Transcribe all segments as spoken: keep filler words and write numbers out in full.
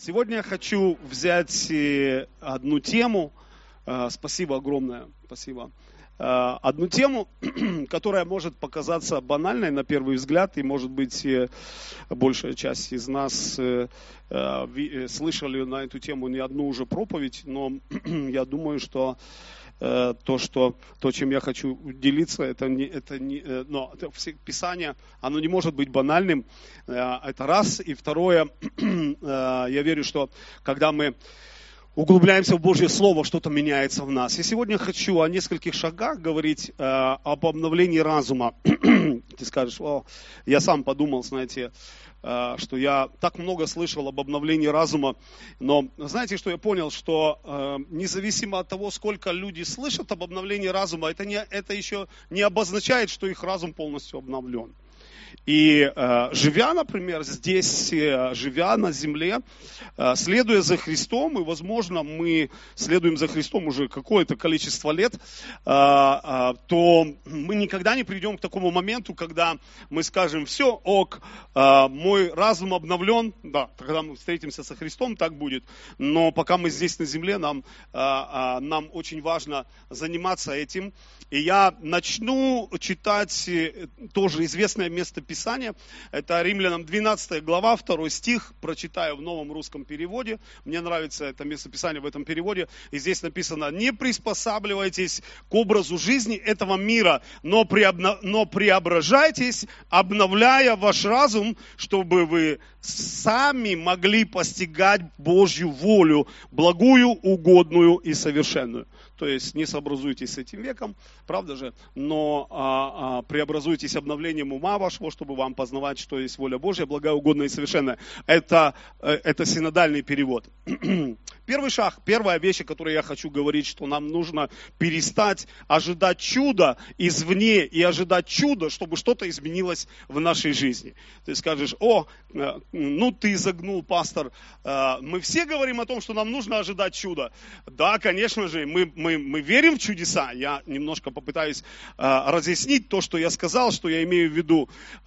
Сегодня я хочу взять одну тему, спасибо огромное, спасибо, одну тему, которая может показаться банальной на первый взгляд, и может быть большая часть из нас слышали на эту тему не одну уже проповедь, но я думаю, что то, что, то, чем я хочу делиться, это не, это не, но это Писание, оно не может быть банальным, это раз. И второе, я верю, что когда мы углубляемся в Божье Слово, что-то меняется в нас. И сегодня хочу о нескольких шагах говорить об обновлении разума. Ты скажешь, о, я сам подумал, знаете, что я так много слышал об обновлении разума, но знаете, что я понял, что э, независимо от того, сколько люди слышат об обновлении разума, это, не, это еще не обозначает, что их разум полностью обновлен. И э, живя, например, здесь, э, живя на земле, э, следуя за Христом, и, возможно, мы следуем за Христом уже какое-то количество лет, э, э, то мы никогда не придем к такому моменту, когда мы скажем, все, ок, э, мой разум обновлен, да, когда мы встретимся со Христом, так будет, но пока мы здесь на земле, нам, э, э, нам очень важно заниматься этим. И я начну читать тоже известное место Писания. Это Римлянам двенадцатая глава, второй стих. Прочитаю в новом русском переводе. Мне нравится это место Писания в этом переводе. И здесь написано: не приспосабливайтесь к образу жизни этого мира, но, преобна... но преображайтесь, обновляя ваш разум, чтобы вы сами могли постигать Божью волю, благую, угодную и совершенную. То есть не сообразуйтесь с этим веком, правда же, но а, а, преобразуйтесь обновлением ума вашего, чтобы вам познавать, что есть воля Божья, благая, угодная и совершенная. Это, это синодальный перевод. Первый шаг, первая вещь, о которой я хочу говорить, что нам нужно перестать ожидать чуда извне и ожидать чуда, чтобы что-то изменилось в нашей жизни. Ты скажешь, о, ну ты загнул, пастор. Мы все говорим о том, что нам нужно ожидать чуда. Да, конечно же, мы, мы, мы верим в чудеса. Я немножко попытаюсь разъяснить то, что я сказал, что я имею в виду.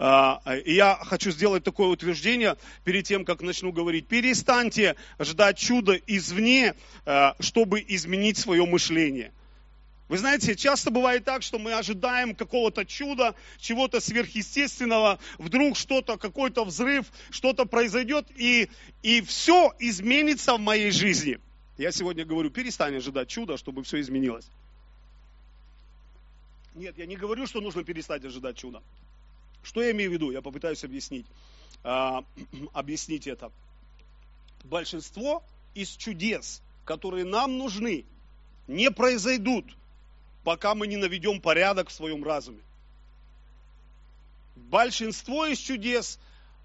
И я хочу сделать такое утверждение перед тем, как начну говорить. Перестаньте ждать чуда извне, чтобы изменить свое мышление. Вы знаете, часто бывает так, что мы ожидаем какого-то чуда, чего-то сверхъестественного, вдруг что-то, какой-то взрыв, что-то произойдет, и, и все изменится в моей жизни. Я сегодня говорю, перестань ожидать чуда, чтобы все изменилось. Нет, я не говорю, что нужно перестать ожидать чуда. Что я имею в виду? Я попытаюсь объяснить, а, объяснить это. Большинство из чудес, которые нам нужны, не произойдут, пока мы не наведем порядок в своем разуме. Большинство из чудес,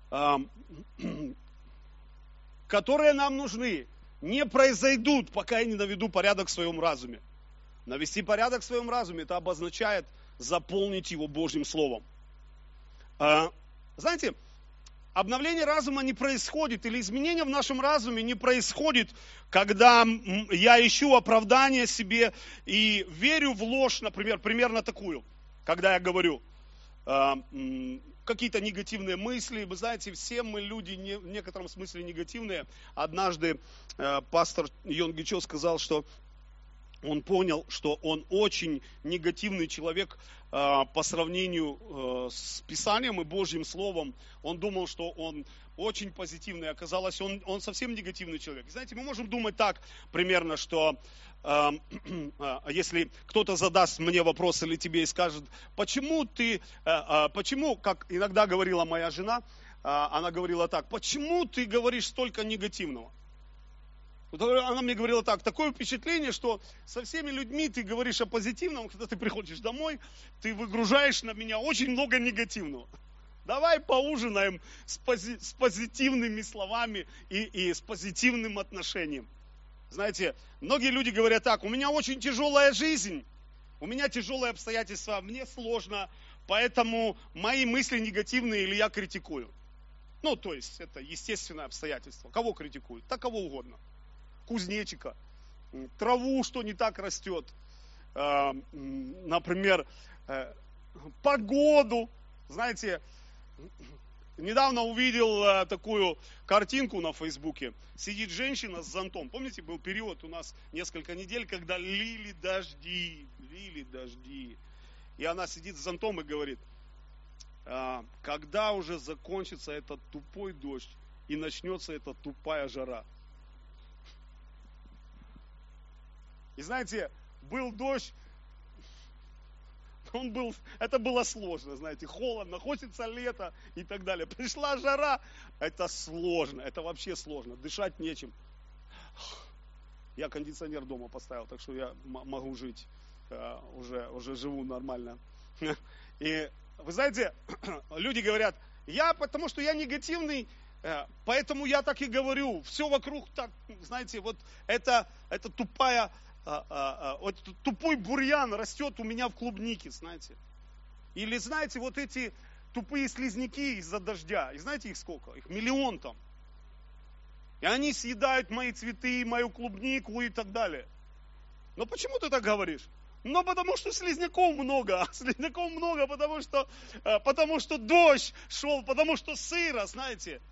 которые нам нужны, не произойдут, пока я не наведу порядок в своем разуме. Навести порядок в своем разуме, это обозначает заполнить его Божьим Словом. Знаете, обновление разума не происходит, или изменение в нашем разуме не происходит, когда я ищу оправдание себе и верю в ложь, например, примерно такую, когда я говорю э, какие-то негативные мысли. Вы знаете, все мы люди не, в некотором смысле негативные. Однажды э, пастор Йонги Чо сказал, что он понял, что он очень негативный человек э, по сравнению э, с Писанием и Божьим Словом. Он думал, что он очень позитивный, оказалось, он, он совсем негативный человек. И знаете, мы можем думать так примерно, что э, э, если кто-то задаст мне вопрос или тебе и скажет, почему ты, э, э, почему, как иногда говорила моя жена, э, она говорила так, почему ты говоришь столько негативного? Она мне говорила так, такое впечатление, что со всеми людьми ты говоришь о позитивном, когда ты приходишь домой, ты выгружаешь на меня очень много негативного. Давай поужинаем с, пози, с позитивными словами и, и с позитивным отношением. Знаете, многие люди говорят так, у меня очень тяжелая жизнь, у меня тяжелые обстоятельства, мне сложно, поэтому мои мысли негативные или я критикую. Ну, то есть, это естественное обстоятельство. Кого критикуют? Да кого угодно. Кузнечика, траву, что не так растет, например, погоду. Знаете, недавно увидел а, такую картинку на Фейсбуке. Сидит женщина с зонтом. Помните, был период у нас несколько недель, когда лили дожди, лили дожди. И она сидит с зонтом и говорит, а, когда уже закончится этот тупой дождь и начнется эта тупая жара. И знаете, был дождь, он был, это было сложно, знаете, холодно, хочется лето и так далее. Пришла жара, это сложно, это вообще сложно, дышать нечем. Я кондиционер дома поставил, так что я могу жить, уже, уже живу нормально. И вы знаете, люди говорят, я, потому что я негативный, поэтому я так и говорю, все вокруг так, знаете, вот это, это тупая... А, а, а, вот тупой бурьян растет у меня в клубнике, знаете. Или знаете, вот эти тупые слизняки из-за дождя. И знаете их сколько? Их миллион там. И они съедают мои цветы, мою клубнику и так далее. Но почему ты так говоришь? Ну, потому что слизняков много. Слизняков много, потому что, потому что дождь шел, потому что сыро, знаете.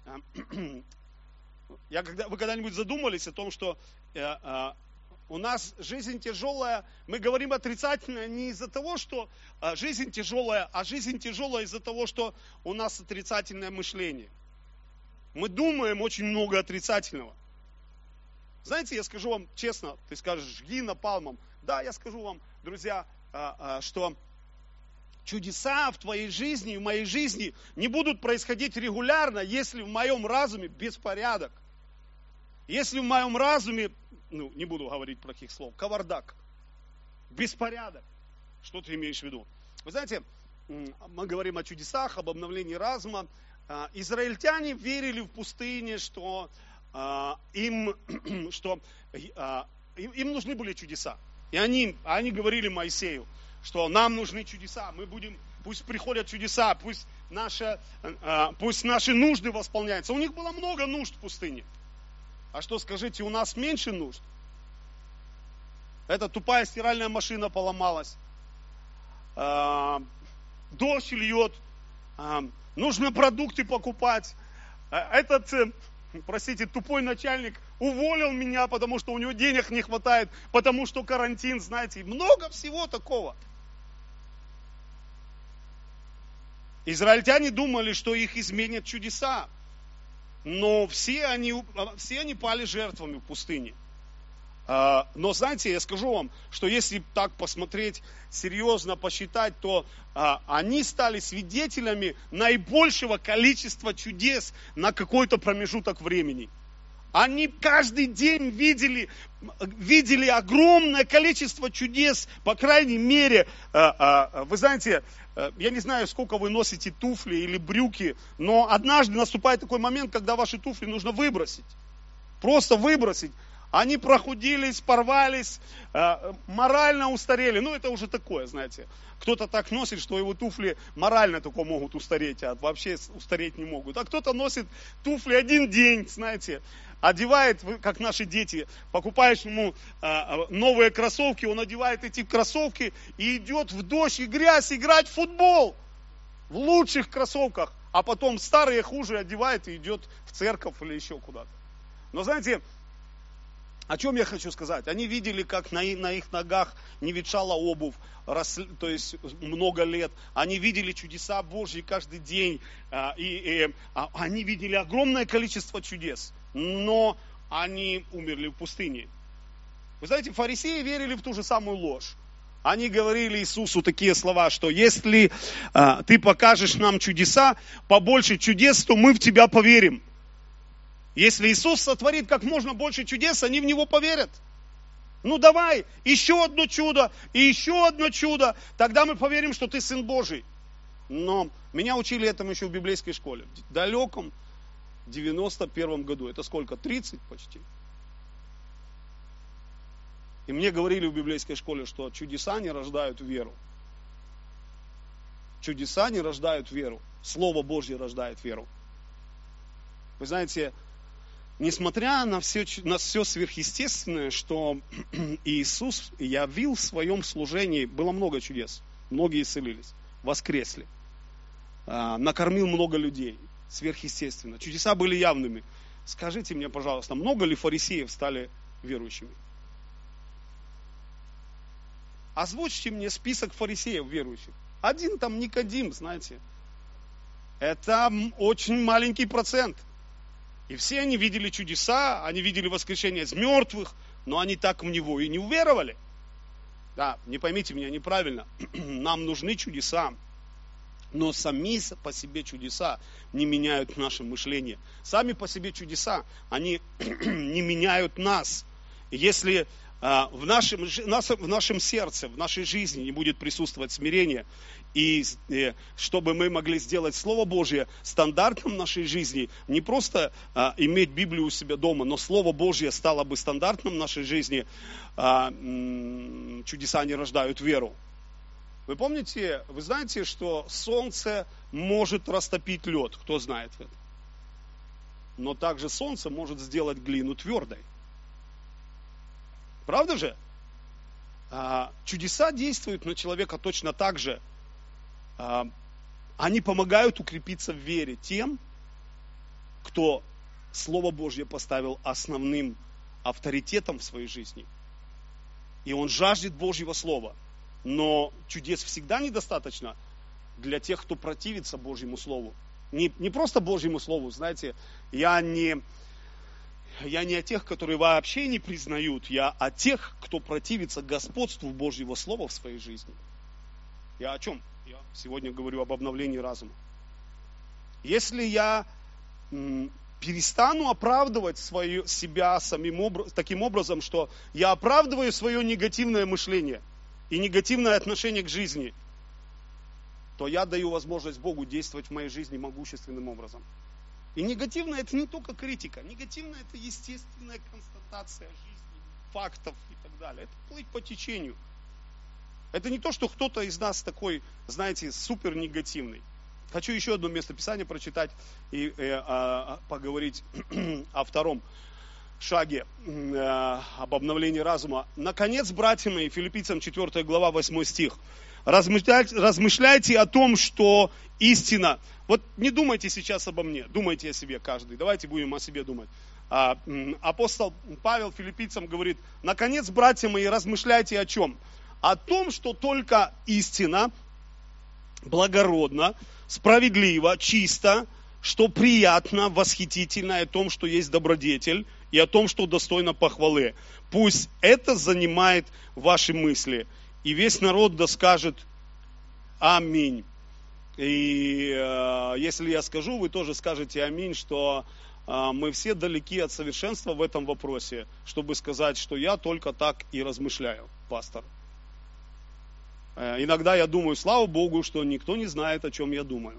Я, когда, вы когда-нибудь задумались о том, что у нас жизнь тяжелая, мы говорим отрицательно не из-за того, что а, жизнь тяжелая, а жизнь тяжелая из-за того, что у нас отрицательное мышление. Мы думаем очень много отрицательного. Знаете, я скажу вам честно, ты скажешь, жги напалмом. Да, я скажу вам, друзья, а, а, что чудеса в твоей жизни, в моей жизни не будут происходить регулярно, если в моем разуме беспорядок. Если в моем разуме, ну, не буду говорить плохих слов, кавардак, беспорядок. Что ты имеешь в виду? Вы знаете, мы говорим о чудесах, об обновлении разума. Израильтяне верили в пустыне, что им, что им нужны были чудеса. И они, они говорили Моисею, что нам нужны чудеса, мы будем, пусть приходят чудеса, пусть наши, пусть наши нужды восполняются. У них было много нужд в пустыне. А что, скажите, у нас меньше нужд? Эта тупая стиральная машина поломалась. Дождь льет. Нужно продукты покупать. Этот, простите, тупой начальник уволил меня, потому что у него денег не хватает, потому что карантин, знаете. Много всего такого. Израильтяне думали, что их изменят чудеса. Но все они, все они пали жертвами в пустыне. Но знаете, я скажу вам, что если так посмотреть, серьезно посчитать, то они стали свидетелями наибольшего количества чудес на какой-то промежуток времени. Они каждый день видели, видели огромное количество чудес, по крайней мере, вы знаете, я не знаю, сколько вы носите туфли или брюки, но однажды наступает такой момент, когда ваши туфли нужно выбросить. Просто выбросить. Они прохудились, порвались, морально устарели. Ну, это уже такое, знаете. Кто-то так носит, что его туфли морально только могут устареть, а вообще устареть не могут. А кто-то носит туфли один день, знаете. Одевает, как наши дети, покупаешь ему новые кроссовки, он одевает эти кроссовки и идет в дождь и грязь играть в футбол. В лучших кроссовках. А потом старые хуже одевает и идет в церковь или еще куда-то. Но знаете, о чем я хочу сказать? Они видели, как на, на их ногах не ветшала обувь, рос, то есть много лет. Они видели чудеса Божьи каждый день. И, и, а, они видели огромное количество чудес. Но они умерли в пустыне. Вы знаете, фарисеи верили в ту же самую ложь. Они говорили Иисусу такие слова, что если а, ты покажешь нам чудеса, побольше чудес, то мы в тебя поверим. Если Иисус сотворит как можно больше чудес, они в Него поверят. Ну давай, еще одно чудо, и еще одно чудо, тогда мы поверим, что ты Сын Божий. Но меня учили этому еще в библейской школе. В далеком девяносто первом году. Это сколько? тридцать почти. И мне говорили в библейской школе, что чудеса не рождают веру. Чудеса не рождают веру. Слово Божье рождает веру. Вы знаете, несмотря на все, на все сверхъестественное, что Иисус явил в своем служении, было много чудес. Многие исцелились, воскресли. Накормил много людей. сверхъестественно. Чудеса были явными. Скажите мне, пожалуйста, много ли фарисеев стали верующими? Озвучьте мне список фарисеев верующих. Один там Никодим, знаете. Это очень маленький процент. И все они видели чудеса, они видели воскрешение из мертвых, но они так в него и не уверовали. Да, не поймите меня неправильно. Нам нужны чудеса. Но сами по себе чудеса не меняют наше мышление. Сами по себе чудеса, они не меняют нас. Если а, в, нашем, в нашем сердце, в нашей жизни не будет присутствовать смирение, и, и чтобы мы могли сделать Слово Божье стандартом нашей жизни, не просто а, иметь Библию у себя дома, но Слово Божье стало бы стандартом нашей жизни, а, м- чудеса не рождают веру. Вы помните, вы знаете, что солнце может растопить лед, кто знает это? Но также солнце может сделать глину твердой. Правда же? А, чудеса действуют на человека точно так же. А, они помогают укрепиться в вере тем, кто Слово Божье поставил основным авторитетом в своей жизни. И он жаждет Божьего Слова. Но чудес всегда недостаточно для тех, кто противится Божьему Слову. Не, не просто Божьему Слову, знаете, я не, я не о тех, которые вообще не признают, я о тех, кто противится господству Божьего Слова в своей жизни. Я о чем? Я сегодня говорю об обновлении разума. Если я м, перестану оправдывать свое, себя самим образ, таким образом, что я оправдываю свое негативное мышление, и негативное отношение к жизни, то я даю возможность Богу действовать в моей жизни могущественным образом. И негативное — это не только критика. Негативное — это естественная констатация жизни, фактов и так далее. Это плыть по течению. Это не то, что кто-то из нас такой, знаете, супер негативный. Хочу еще одно местописание прочитать и э, э, поговорить о втором шаге э, об обновлении разума. Наконец, братья мои, Филиппийцам четвёртая глава, восьмой стих. Размышляйте, размышляйте о том, что истина. Вот не думайте сейчас обо мне, думайте о себе каждый. Давайте будем о себе думать. А, апостол Павел филиппийцам говорит: наконец, братья мои, размышляйте о чем? О том, что только истина, благородна, справедлива, чисто, что приятно, восхитительно, о том, что есть добродетель, и о том, что достойно похвалы. Пусть это занимает ваши мысли. И весь народ да скажет аминь. И э, если я скажу, вы тоже скажете аминь, что э, мы все далеки от совершенства в этом вопросе, чтобы сказать, что я только так и размышляю, пастор. Э, иногда я думаю, слава Богу, что никто не знает, о чем я думаю.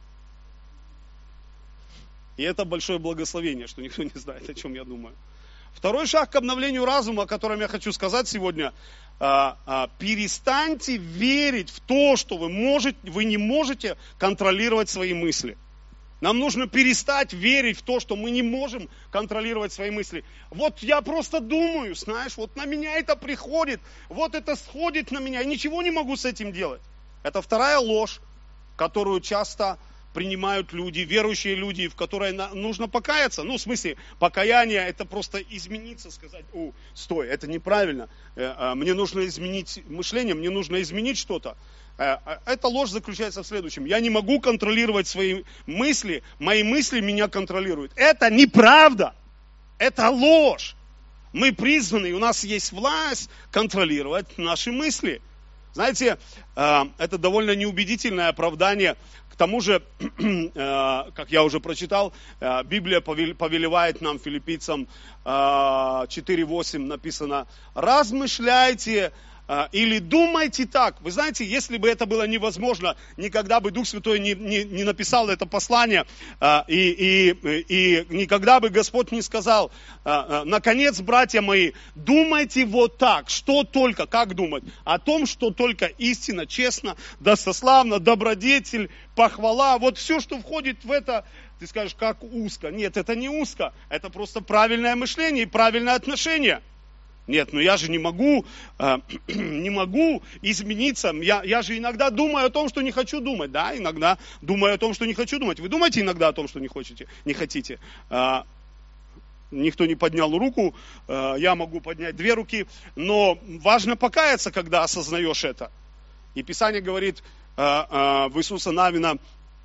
И это большое благословение, что никто не знает, о чем я думаю. Второй шаг к обновлению разума, о котором я хочу сказать сегодня. Перестаньте верить в то, что вы, можете, вы не можете контролировать свои мысли. Нам нужно перестать верить в то, что мы не можем контролировать свои мысли. Вот я просто думаю, знаешь, вот на меня это приходит, вот это сходит на меня, я ничего не могу с этим делать. Это вторая ложь, которую часто принимают люди, верующие люди, в которой нужно покаяться. Ну, в смысле, покаяние — это просто измениться, сказать: о, стой, это неправильно. Мне нужно изменить мышление, мне нужно изменить что-то. Эта ложь заключается в следующем: я не могу контролировать свои мысли, мои мысли меня контролируют. Это неправда, это ложь. Мы призваны, у нас есть власть контролировать наши мысли. Знаете, это довольно неубедительное оправдание. К тому же, как я уже прочитал, Библия повелевает нам, филиппийцам четыре восемь написано: размышляйте или думайте так. Вы знаете, если бы это было невозможно, никогда бы Дух Святой не, не, не написал это послание, и, и, и никогда бы Господь не сказал: наконец, братья мои, думайте вот так, что только, как думать? О том, что только истина, честно, достославно, добродетель, похвала, вот все, что входит в это. Ты скажешь: как узко. Нет, это не узко, это просто правильное мышление и правильное отношение. Нет, ну я же не могу, э, не могу измениться. Я, я же иногда думаю о том, что не хочу думать. Да, иногда думаю о том, что не хочу думать. Вы думаете иногда о том, что не хотите, не хотите? Э, никто не поднял руку, э, я могу поднять две руки. Но важно покаяться, когда осознаешь это. И Писание говорит э, э, в Иисуса Навина,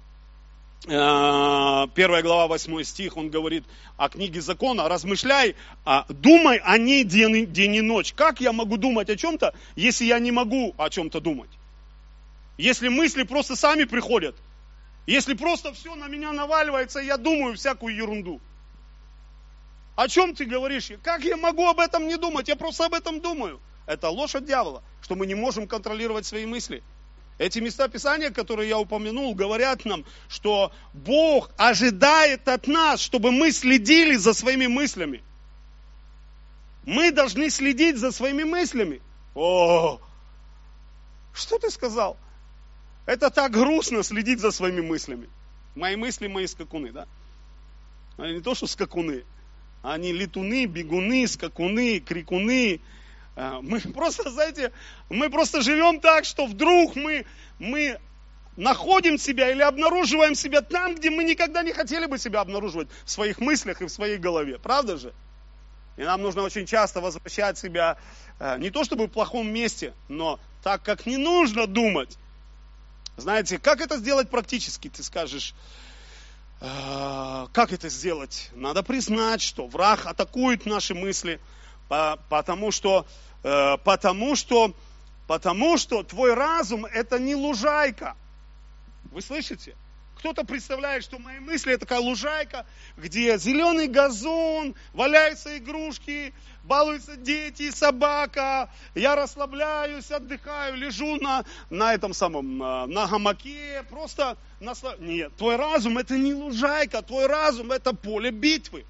первая глава, восьмой стих, он говорит о книге закона, размышляй, думай о ней день, день и ночь. Как я могу думать о чем-то, если я не могу о чем-то думать? Если мысли просто сами приходят, если просто все на меня наваливается, и я думаю всякую ерунду. О чем ты говоришь? Как я могу об этом не думать? Я просто об этом думаю. Это ложь от дьявола, что мы не можем контролировать свои мысли. Эти места Писания, которые я упомянул, говорят нам, что Бог ожидает от нас, чтобы мы следили за своими мыслями. Мы должны следить за своими мыслями. О, что ты сказал? Это так грустно следить за своими мыслями. Мои мысли, мои скакуны, да? Они не то, что скакуны. Они летуны, бегуны, скакуны, крикуны. Мы просто, знаете, мы просто живем так, что вдруг мы, мы находим себя или обнаруживаем себя там, где мы никогда не хотели бы себя обнаруживать в своих мыслях и в своей голове. Правда же? И нам нужно очень часто возвращать себя не то чтобы в плохом месте, но так, как не нужно думать. Знаете, как это сделать практически? Ты скажешь, как это сделать? Надо признать, что враг атакует наши мысли, потому что, потому что, потому что твой разум это не лужайка. Вы слышите? Кто-то представляет, что мои мысли это такая лужайка, где зеленый газон, валяются игрушки, балуются дети, собака, я расслабляюсь, отдыхаю, лежу на, на этом самом, на гамаке, просто насла... Нет, твой разум это не лужайка, твой разум это поле битвы.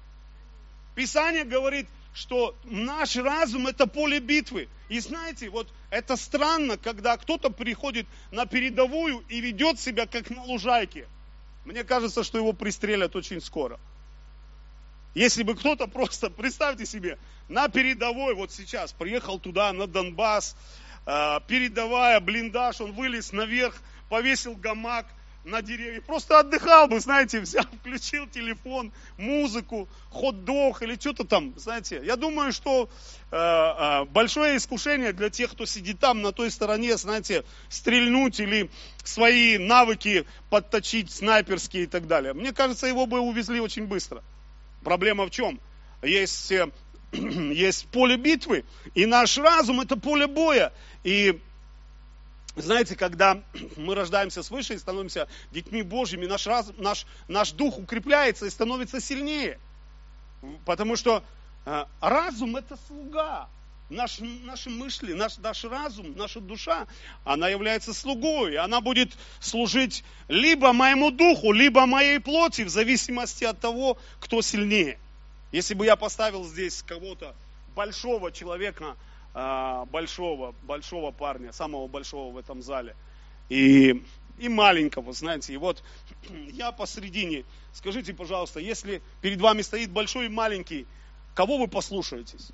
Писание говорит, что наш разум это поле битвы. И знаете, вот это странно, когда кто-то приходит на передовую и ведет себя как на лужайке. Мне кажется, что его пристрелят очень скоро. Если бы кто-то просто, представьте себе, на передовой, вот сейчас, приехал туда, на Донбасс, передовая, блиндаж, он вылез наверх, повесил гамак на деревья, просто отдыхал бы, знаете, взял, включил телефон, музыку, хот-дог или что-то там, знаете. Я думаю, что э, э, большое искушение для тех, кто сидит там, на той стороне, знаете, стрельнуть или свои навыки подточить, снайперские и так далее. Мне кажется, его бы увезли очень быстро. Проблема в чем? Есть, э, есть поле битвы, и наш разум это поле боя. И знаете, когда мы рождаемся свыше и становимся детьми Божьими, наш, разум, наш, наш дух укрепляется и становится сильнее. Потому что э, разум это слуга. Наш, наши мысли, наш, наш разум, наша душа, она является слугой. Она будет служить либо моему духу, либо моей плоти, в зависимости от того, кто сильнее. Если бы я поставил здесь кого-то, большого человека, большого, большого парня, самого большого в этом зале, и, и маленького, знаете, и вот я посредине. Скажите, пожалуйста, если перед вами стоит большой и маленький, кого вы послушаетесь?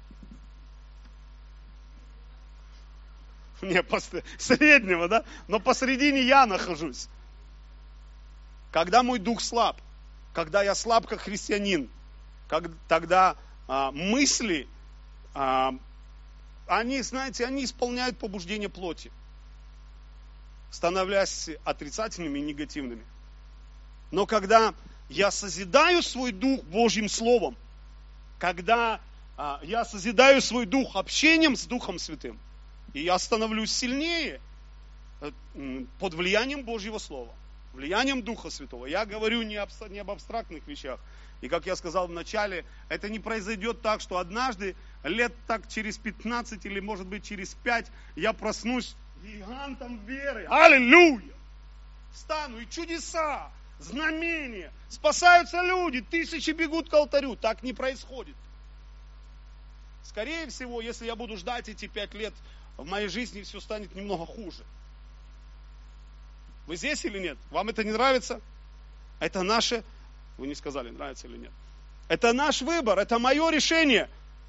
Не, среднего, да? Но посредине я нахожусь. Когда мой дух слаб, когда я слаб как христианин, как, тогда а, мысли, а, они, знаете, они исполняют побуждение плоти, становясь отрицательными и негативными. Но когда я созидаю свой дух Божьим Словом, когда а, я созидаю свой дух общением с Духом Святым, и я становлюсь сильнее под влиянием Божьего Слова, влиянием Духа Святого. Я говорю не об, не об абстрактных вещах. И как я сказал в начале, это не произойдет так, что однажды, лет так через пятнадцать или может быть через пять, я проснусь гигантом веры. Аллилуйя! Встану, и чудеса, знамения, спасаются люди, тысячи бегут к алтарю. Так не происходит. Скорее всего, если я буду ждать эти пять лет, в моей жизни все станет немного хуже. Вы здесь или нет? Вам это не нравится? Это наше... Вы не сказали, нравится или нет. Это наш выбор, это мое решение.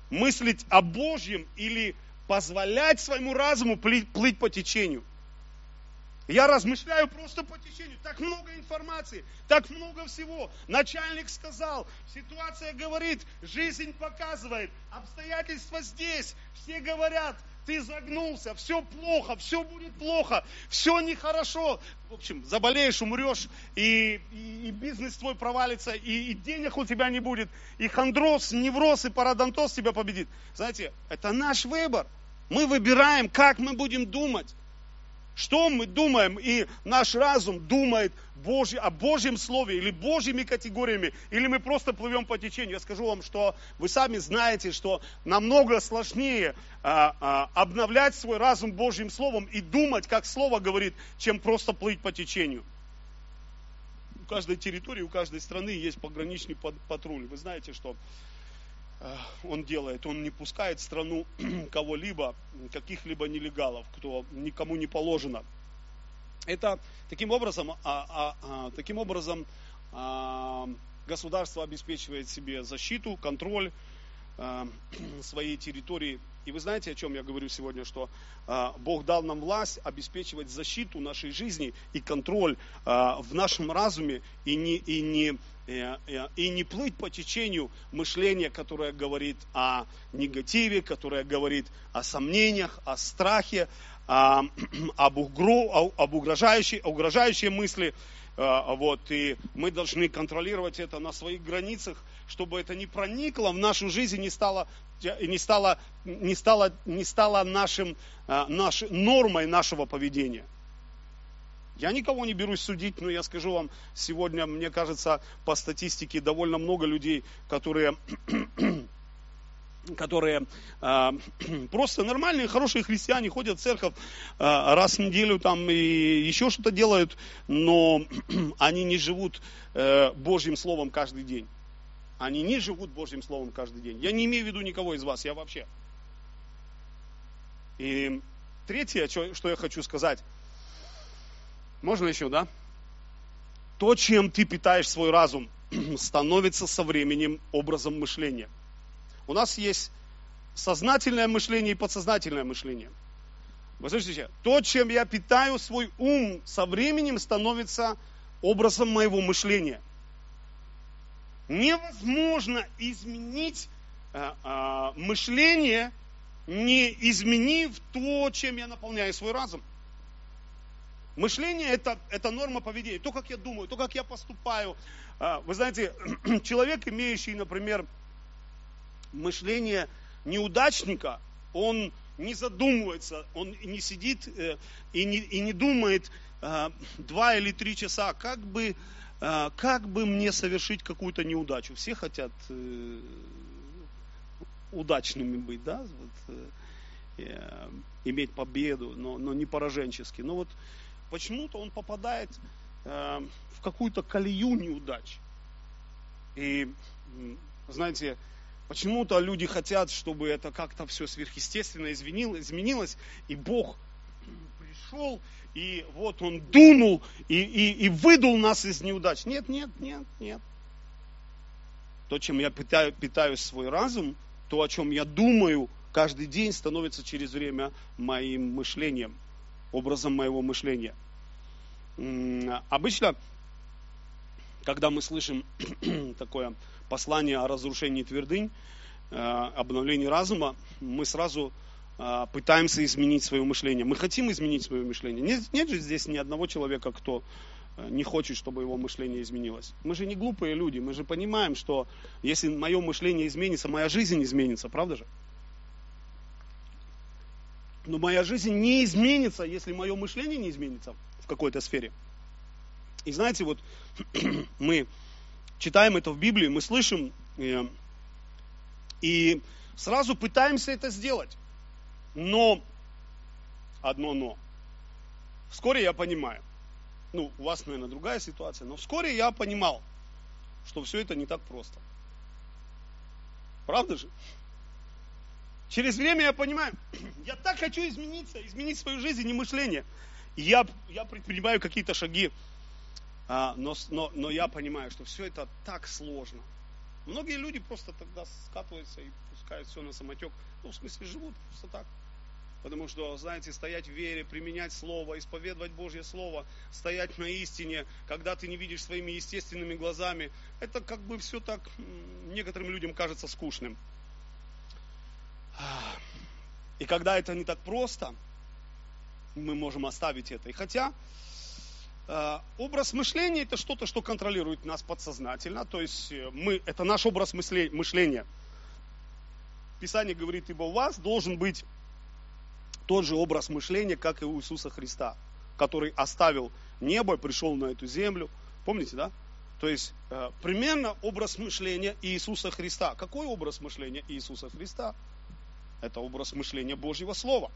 мыслить о Божьем или позволять своему разуму плыть, плыть по течению. Я размышляю просто по течению. Так много информации, так много всего. Начальник сказал, ситуация говорит, жизнь показывает, обстоятельства здесь. Все говорят, ты загнулся, все плохо, все будет плохо, все нехорошо. В общем, заболеешь, умрешь, и, и, и бизнес твой провалится, и, и денег у тебя не будет, и хондроз, невроз, и пародонтоз тебя победит. Знаете, это наш выбор. Мы выбираем, как мы будем думать. Что мы думаем, и наш разум думает Божье, о Божьем Слове или Божьими категориями, или мы просто плывем по течению. Я скажу вам, что вы сами знаете, что намного сложнее а, а, обновлять свой разум Божьим Словом и думать, как Слово говорит, чем просто плыть по течению. У каждой территории, у каждой страны есть пограничный патруль. Вы знаете, что он делает, он не пускает в страну кого-либо, каких-либо нелегалов, кто никому не положено. Это таким образом, а, а, а, таким образом а, государство обеспечивает себе защиту, контроль а, своей территории. И вы знаете, о чем я говорю сегодня, что а, Бог дал нам власть обеспечивать защиту нашей жизни и контроль а, в нашем разуме и не, и не И не плыть по течению мышления, которое говорит о негативе, которое говорит о сомнениях, о страхе, о, об, угро, об угрожающей, угрожающей мысли. Вот, и мы должны контролировать это на своих границах, чтобы это не проникло в нашу жизнь и не стало, не стало, не стало, не стало нашим, нашей нормой нашего поведения. Я никого не берусь судить, но я скажу вам, сегодня, мне кажется, по статистике довольно много людей, которые, которые э, просто нормальные, хорошие христиане, ходят в церковь э, раз в неделю там и еще что-то делают, но они не живут э, Божьим Словом каждый день. Они не живут Божьим Словом каждый день. Я не имею в виду никого из вас, я вообще. И третье, что я хочу сказать. Можно еще, да? То, чем ты питаешь свой разум, становится со временем образом мышления. У нас есть сознательное мышление и подсознательное мышление. Вы слышите? То, чем я питаю свой ум, со временем становится образом моего мышления. Невозможно изменить а, а, мышление, не изменив то, чем я наполняю свой разум. Мышление это, это норма поведения. То, как я думаю, то, как я поступаю. Вы знаете, человек, имеющий, например, мышление неудачника, он не задумывается, он не сидит и не, и не думает два или три часа, как бы, как бы мне совершить какую-то неудачу. Все хотят удачными быть, да, вот, иметь победу, но, но не пораженчески. Но вот почему-то он попадает э, в какую-то колею неудач. И, знаете, почему-то люди хотят, чтобы это как-то все сверхъестественно изменилось, и Бог пришел, и вот Он дунул, и, и, и выдул нас из неудач. Нет, нет, нет, нет. То, чем я питаю, питаю свой разум, то, о чем я думаю каждый день, становится через время моим мышлением. Образом моего мышления. Обычно, когда мы слышим такое послание о разрушении твердынь, обновлении разума, мы сразу пытаемся изменить свое мышление. Мы хотим изменить свое мышление. Нет, нет же здесь ни одного человека, кто не хочет, чтобы его мышление изменилось. Мы же не глупые люди, мы же понимаем, что если мое мышление изменится, моя жизнь изменится, правда же? Но моя жизнь не изменится, если мое мышление не изменится в какой-то сфере. И знаете, вот мы читаем это в Библии, мы слышим, и, и сразу пытаемся это сделать. Но, одно но. Вскоре я понимаю, ну, у вас, наверное, другая ситуация, но вскоре я понимал, что все это не так просто. Правда же? Через время я понимаю, я так хочу измениться, изменить свою жизнь и мышление. И я, я предпринимаю какие-то шаги, а, но, но, но я понимаю, что все это так сложно. Многие люди просто тогда скатываются и пускают все на самотек. Ну, в смысле, живут просто так. Потому что, знаете, стоять в вере, применять Слово, исповедовать Божье Слово, стоять на истине, когда ты не видишь своими естественными глазами, это как бы все так некоторым людям кажется скучным. И когда это не так просто, мы можем оставить это. И хотя э, образ мышления это что-то, что контролирует нас подсознательно, то есть мы, это наш образ мышления. Писание говорит, ибо у вас должен быть тот же образ мышления, как и у Иисуса Христа, который оставил небо и пришел на эту землю. Помните, да? То есть э, примерно образ мышления Иисуса Христа. Какой образ мышления Иисуса Христа? Это образ мышления Божьего Слова.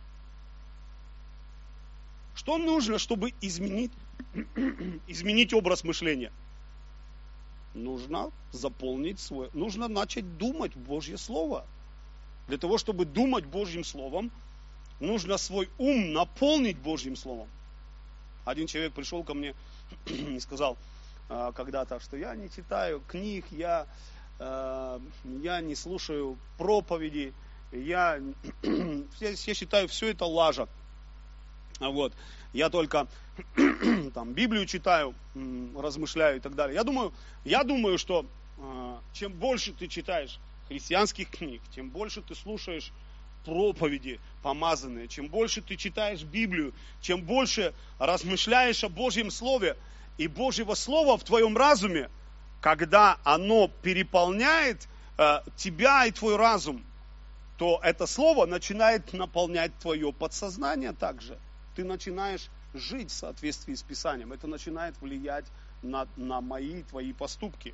Что нужно, чтобы изменить, изменить образ мышления? Нужно заполнить свой, нужно начать думать Божье Слово. Для того, чтобы думать Божьим Словом, нужно свой ум наполнить Божьим Словом. Один человек пришел ко мне и сказал э, когда-то, что я не читаю книг, я, э, я не слушаю проповеди, я, я, я считаю, все это лажа. Вот. Я только там, Библию читаю, размышляю и так далее. Я думаю, я думаю, что э, чем больше ты читаешь христианских книг, тем больше ты слушаешь проповеди помазанные, чем больше ты читаешь Библию, чем больше размышляешь о Божьем Слове и Божьего Слова в твоем разуме, когда оно переполняет э, тебя и твой разум, то это Слово начинает наполнять твое подсознание также. Ты начинаешь жить в соответствии с Писанием. Это начинает влиять на, на мои, твои поступки.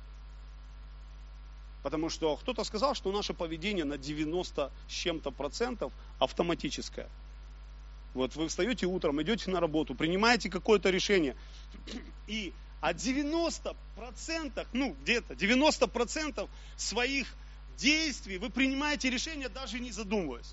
Потому что кто-то сказал, что наше поведение на девяносто с чем-то процентов автоматическое. Вот вы встаете утром, идете на работу, принимаете какое-то решение. И от девяноста процентов, ну где-то девяносто процентов своих действий вы принимаете решение, даже не задумываясь.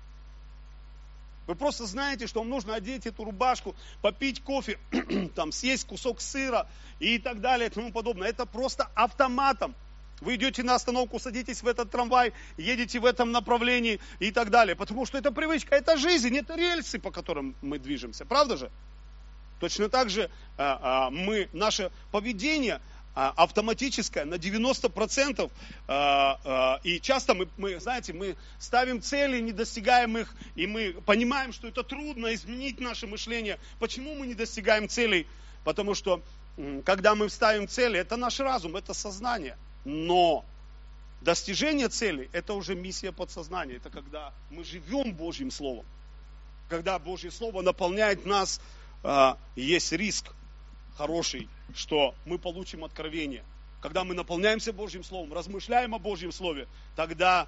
Вы просто знаете, что вам нужно одеть эту рубашку, попить кофе, там, съесть кусок сыра и так далее и тому подобное. Это просто автоматом. Вы идете на остановку, садитесь в этот трамвай, едете в этом направлении и так далее. Потому что это привычка, это жизнь, это рельсы, по которым мы движемся. Правда же? Точно так же а, а, мы, наше поведение а, автоматическое на девяносто процентов. А, а, и часто мы, мы, знаете, мы ставим цели, не достигаем их, и мы понимаем, что это трудно изменить наше мышление. Почему мы не достигаем целей? Потому что, когда мы ставим цели, это наш разум, это сознание. Но достижение цели – это уже миссия подсознания. Это когда мы живем Божьим Словом. Когда Божье Слово наполняет нас, есть риск хороший, что мы получим откровение. Когда мы наполняемся Божьим Словом, размышляем о Божьем Слове, тогда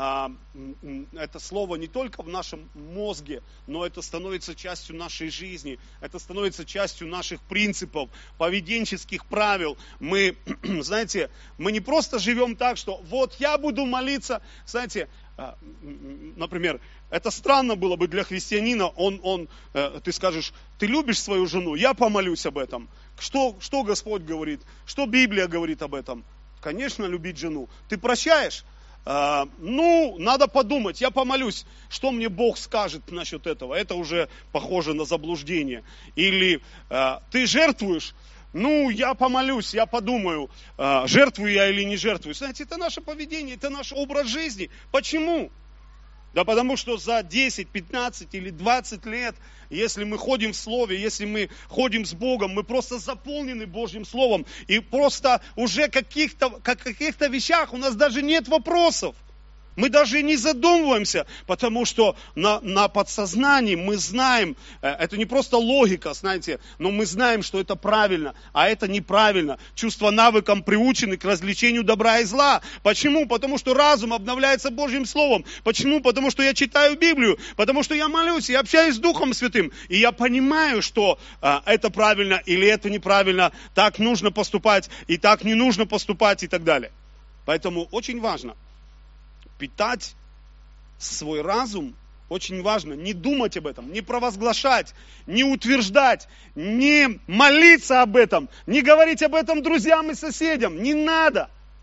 это слово не только в нашем мозге, но это становится частью нашей жизни, это становится частью наших принципов, поведенческих правил. Мы, знаете, мы не просто живем так, что вот я буду молиться, знаете, например, это странно было бы для христианина, он, он, ты скажешь, ты любишь свою жену, я помолюсь об этом. Что, что Господь говорит, что Библия говорит об этом? Конечно, любить жену. Ты прощаешь? Uh, ну, надо подумать, я помолюсь, что мне Бог скажет насчет этого. Это уже похоже на заблуждение. Или uh, ты жертвуешь, ну, я помолюсь, я подумаю, uh, жертвую я или не жертвую. Знаете, это наше поведение, это наш образ жизни. Почему? Да потому что за десять, пятнадцать или двадцать лет, если мы ходим в Слове, если мы ходим с Богом, мы просто заполнены Божьим Словом. И просто уже каких-то, как каких-то вещах у нас даже нет вопросов. Мы даже не задумываемся, потому что на, на подсознании мы знаем, это не просто логика, знаете, но мы знаем, что это правильно, а это неправильно. Чувства навыком приучены к развлечению добра и зла. Почему? Потому что разум обновляется Божьим Словом. Почему? Потому что я читаю Библию, потому что я молюсь, я общаюсь с Духом Святым, и я понимаю, что а, это правильно или это неправильно, так нужно поступать, и так не нужно поступать, и так далее. Поэтому очень важно питать свой разум, очень важно не думать об этом, не провозглашать, не утверждать, не молиться об этом, не говорить об этом друзьям и соседям. Не надо.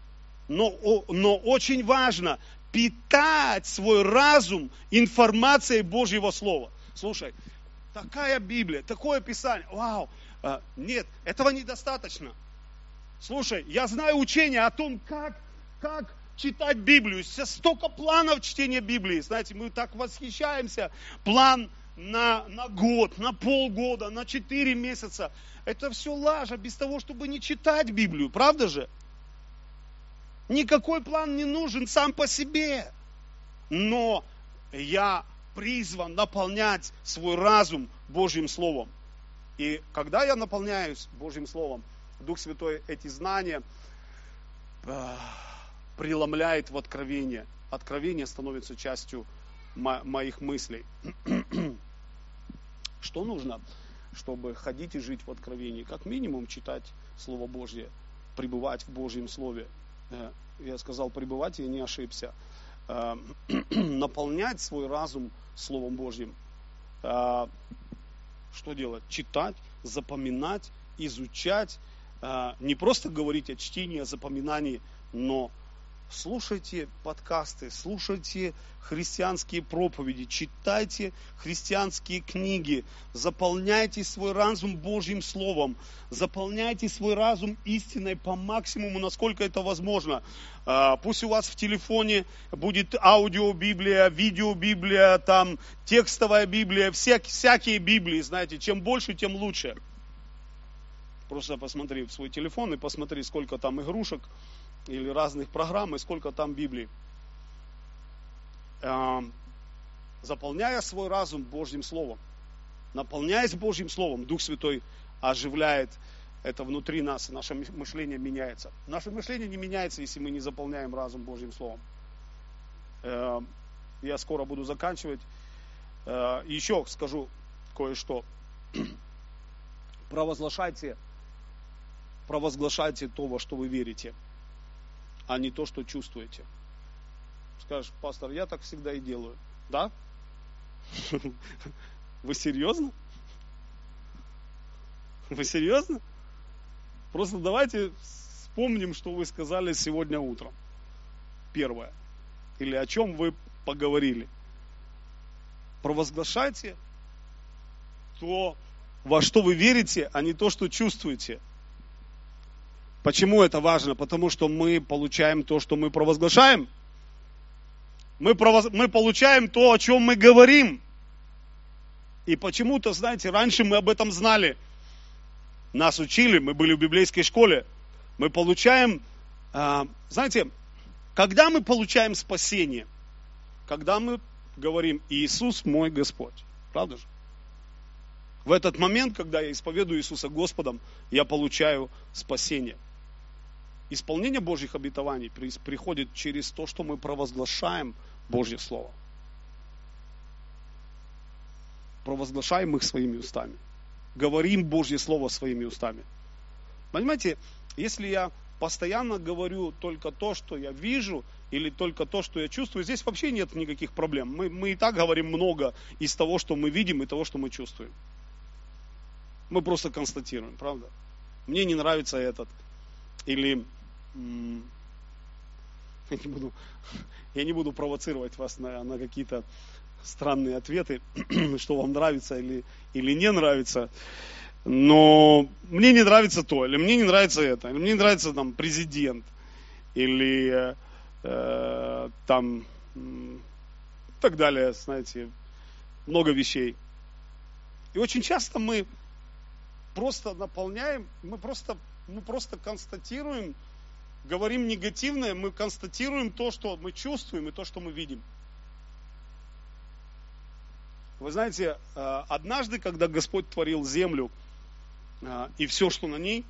Но, но очень важно питать свой разум информацией Божьего Слова. Слушай, такая Библия, такое Писание, вау, нет, этого недостаточно. Слушай, я знаю учение о том, как, как читать Библию. Сейчас столько планов чтения Библии. Знаете, мы так восхищаемся. План на, на год, на полгода, на четыре месяца. Это все лажа, без того, чтобы не читать Библию. Правда же? Никакой план не нужен сам по себе. Но я призван наполнять свой разум Божьим Словом. И когда я наполняюсь Божьим Словом, Дух Святой эти знания э, преломляет в откровение. Откровение становится частью мо- моих мыслей. Что нужно, чтобы ходить и жить в откровении? Как минимум читать Слово Божье, пребывать в Божьем Слове. Э, я сказал пребывать, я не ошибся. Э, наполнять свой разум Словом Божьим. Э, что делать? Читать, запоминать, изучать. Не просто говорить о чтении, о запоминании, но слушайте подкасты, слушайте христианские проповеди, читайте христианские книги, заполняйте свой разум Божьим Словом, заполняйте свой разум истиной по максимуму, насколько это возможно. Пусть у вас в телефоне будет аудиобиблия, видеобиблия, там текстовая Библия, всякие, всякие Библии, знаете, чем больше, тем лучше. Просто посмотри в свой телефон и посмотри, сколько там игрушек или разных программ, и сколько там Библий. Заполняя свой разум Божьим Словом, наполняясь Божьим Словом, Дух Святой оживляет это внутри нас, и наше мышление меняется. Наше мышление не меняется, если мы не заполняем разум Божьим Словом. Я скоро буду заканчивать. Еще скажу кое-что. Провозглашайте Провозглашайте то, во что вы верите, а не то, что чувствуете. Скажешь, пастор, я так всегда и делаю. Да? Вы серьезно? Вы серьезно? Просто давайте вспомним, что вы сказали сегодня утром. Первое. Или о чем вы поговорили. Провозглашайте то, во что вы верите, а не то, что чувствуете. Почему это важно? Потому что мы получаем то, что мы провозглашаем. Мы, провоз... мы получаем то, о чем мы говорим. И почему-то, знаете, раньше мы об этом знали. Нас учили, мы были в библейской школе. Мы получаем, э, знаете, когда мы получаем спасение, когда мы говорим, Иисус мой Господь. Правда же? В этот момент, когда я исповедую Иисуса Господом, я получаю спасение. Исполнение Божьих обетований приходит через то, что мы провозглашаем Божье Слово. Провозглашаем их своими устами. Говорим Божье Слово своими устами. Понимаете, если я постоянно говорю только то, что я вижу, или только то, что я чувствую, здесь вообще нет никаких проблем. Мы, мы и так говорим много из того, что мы видим, и того, что мы чувствуем. Мы просто констатируем, правда? Мне не нравится этот. Или м- я, не буду, я не буду провоцировать вас на, на какие-то странные ответы, что вам нравится или, или не нравится. Но мне не нравится то, или мне не нравится это, или мне не нравится там президент, или э, там и так далее, знаете, много вещей. И очень часто мы просто наполняем, мы просто, мы просто констатируем, говорим негативное, мы констатируем то, что мы чувствуем и то, что мы видим. Вы знаете, однажды, когда Господь творил землю и все, что на ней,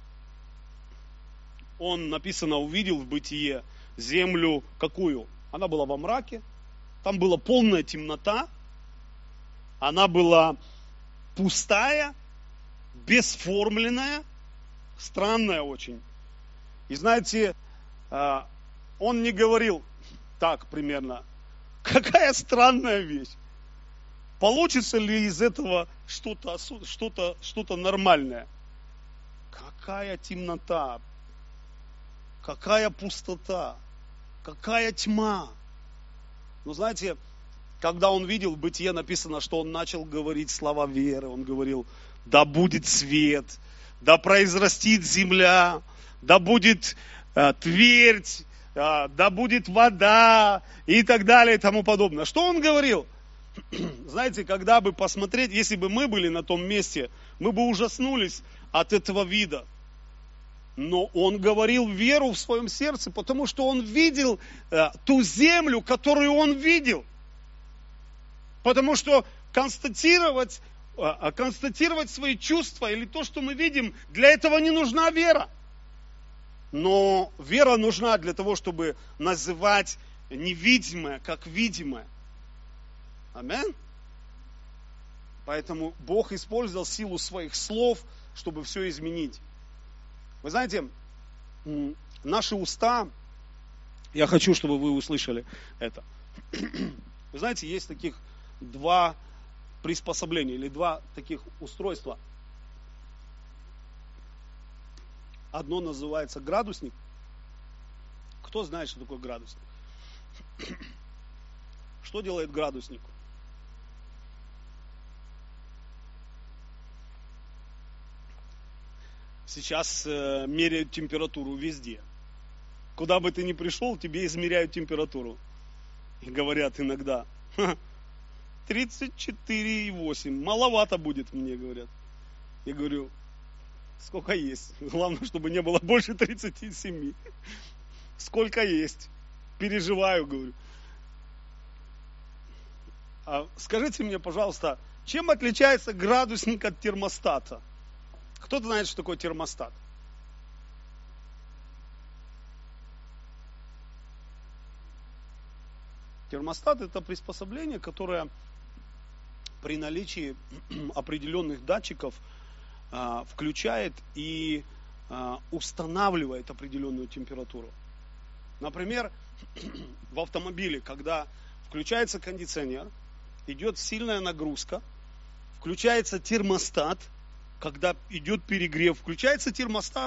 Он, написано, увидел в бытие землю какую? Она была во мраке, там была полная темнота, она была пустая, бесформленная, странная очень. И знаете, Он не говорил так примерно, какая странная вещь. Получится ли из этого что-то, что-то, что-то нормальное? Какая темнота, какая пустота, какая тьма. Но знаете, когда он видел, в Бытие написано, что он начал говорить слова веры, он говорил, да будет свет, да произрастит земля, да будет э, твердь, э, да будет вода и так далее и тому подобное. Что он говорил? Знаете, когда бы посмотреть, если бы мы были на том месте, мы бы ужаснулись от этого вида. Но он говорил веру в своем сердце, потому что он видел э, ту землю, которую он видел. Потому что констатировать, э, констатировать свои чувства или то, что мы видим, для этого не нужна вера. Но вера нужна для того, чтобы называть невидимое как видимое. Аминь. Поэтому Бог использовал силу своих слов, чтобы все изменить. Вы знаете, наши уста, я хочу, чтобы вы услышали это. Вы знаете, есть таких два приспособления или два таких устройства. Одно называется градусник. Кто знает, что такое градусник? Что делает градусник? Сейчас э, меряют температуру везде. Куда бы ты ни пришел, тебе измеряют температуру. И говорят иногда, тридцать четыре и восемь, маловато будет, мне говорят. Я говорю, сколько есть. Главное, чтобы не было больше тридцати семи. Сколько есть. Переживаю, говорю. А скажите мне, пожалуйста, чем отличается градусник от термостата? Кто-то знает, что такое термостат? Термостат – это приспособление, которое при наличии определенных датчиков а, включает и а, устанавливает определенную температуру. Например, в автомобиле, когда включается кондиционер, идет сильная нагрузка, включается термостат, когда идет перегрев, включается термостат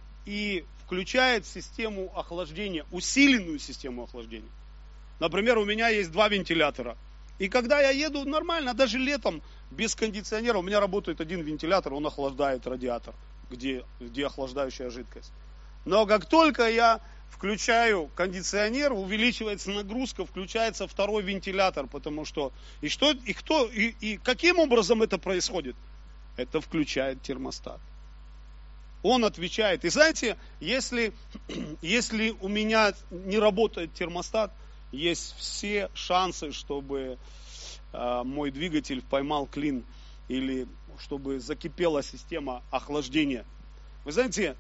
и включает систему охлаждения, усиленную систему охлаждения. Например, у меня есть два вентилятора. И когда я еду нормально, даже летом, без кондиционера, у меня работает один вентилятор, он охлаждает радиатор, где, где охлаждающая жидкость. Но как только я включаю кондиционер, увеличивается нагрузка, включается второй вентилятор, потому что... И что, и кто, и, и каким образом это происходит? Это включает термостат. Он отвечает. И знаете, если, если у меня не работает термостат, есть все шансы, чтобы э, мой двигатель поймал клин или чтобы закипела система охлаждения. Вы знаете,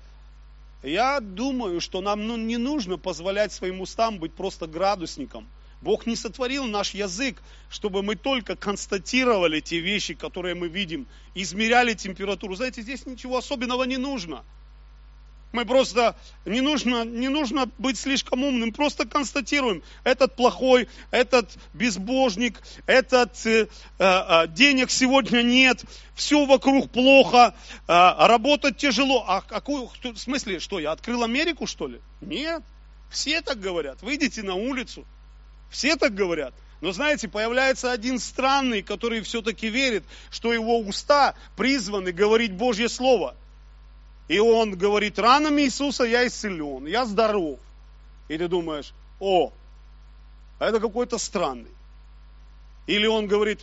я думаю, что нам ну, не нужно позволять своим устам быть просто градусником. Бог не сотворил наш язык, чтобы мы только констатировали те вещи, которые мы видим, измеряли температуру. Знаете, здесь ничего особенного не нужно. Мы просто, не нужно, не нужно быть слишком умным, просто констатируем, этот плохой, этот безбожник, этот э, э, денег сегодня нет, все вокруг плохо, э, работать тяжело. А какую, в смысле, что, я открыл Америку, что ли? Нет, все так говорят, выйдите на улицу. Все так говорят. Но знаете, появляется один странный, который все-таки верит, что его уста призваны говорить Божье Слово. И он говорит, ранами Иисуса я исцелен, я здоров. И ты думаешь, о, это какой-то странный. Или он говорит,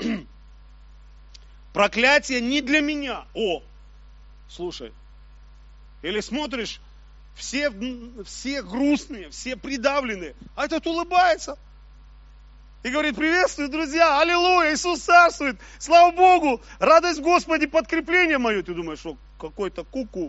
проклятие не для меня. О, слушай. Или смотришь, Все, все грустные, все придавленные. А этот улыбается. И говорит, приветствую, друзья, аллилуйя, Иисус царствует, слава Богу, радость в Господе, подкрепление мое. Ты думаешь, что какой-то куку.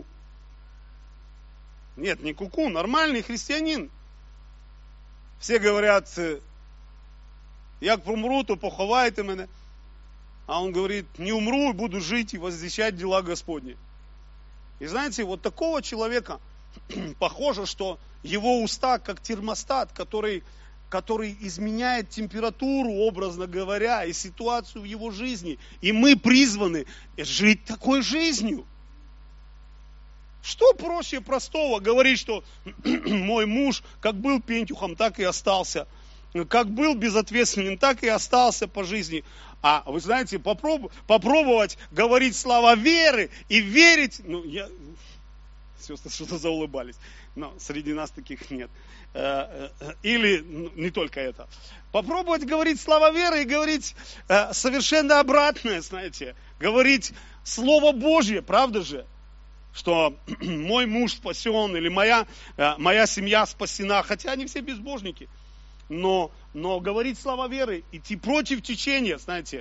Нет, не куку, нормальный христианин. Все говорят, як помру, то поховайте меня. А он говорит, не умру, буду жить и возвещать дела Господни. И знаете, вот такого человека, похоже, что его уста как термостат, который, который изменяет температуру, образно говоря, и ситуацию в его жизни. И мы призваны жить такой жизнью. Что проще простого говорить, что мой муж как был пентюхом, так и остался. Как был безответственным, так и остался по жизни. А вы знаете, попроб, попробовать говорить слова веры и верить, ну, я, сестры что-то заулыбались, но среди нас таких нет. Или ну, не только это. Попробовать говорить слова веры и говорить э, совершенно обратное, знаете, говорить Слово Божье, правда же? Что мой муж спасен или моя, э, моя семья спасена, хотя они все безбожники. Но, но говорить слова веры, идти против течения, знаете.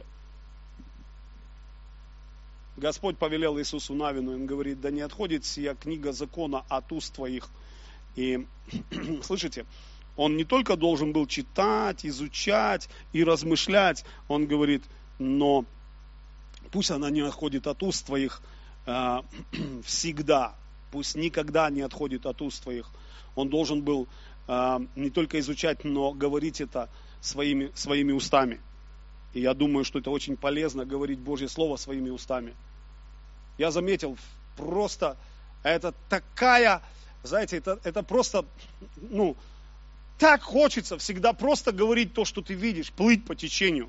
Господь повелел Иисусу Навину, он говорит, да не отходит сия книга закона от уст твоих. И слышите, он не только должен был читать, изучать и размышлять, он говорит, но пусть она не отходит от уст твоих э, всегда, пусть никогда не отходит от уст твоих. Он должен был э, не только изучать, но говорить это своими, своими устами. И я думаю, что это очень полезно говорить Божье Слово своими устами. Я заметил, просто это такая, знаете, это, это просто, ну, так хочется всегда просто говорить то, что ты видишь, плыть по течению.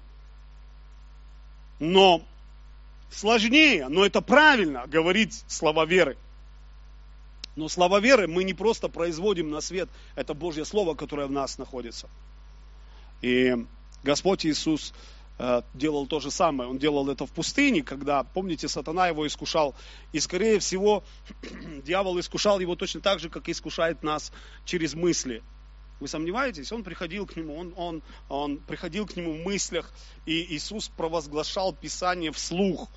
Но сложнее, но это правильно, говорить слова веры. Но слова веры мы не просто производим на свет, это Божье Слово, которое в нас находится. И Господь Иисус делал то же самое. Он делал это в пустыне, когда, помните, сатана его искушал. И, скорее всего, дьявол искушал его точно так же, как искушает нас через мысли. Вы сомневаетесь? Он приходил к нему, он, он, он приходил к нему в мыслях, и Иисус провозглашал Писание вслух.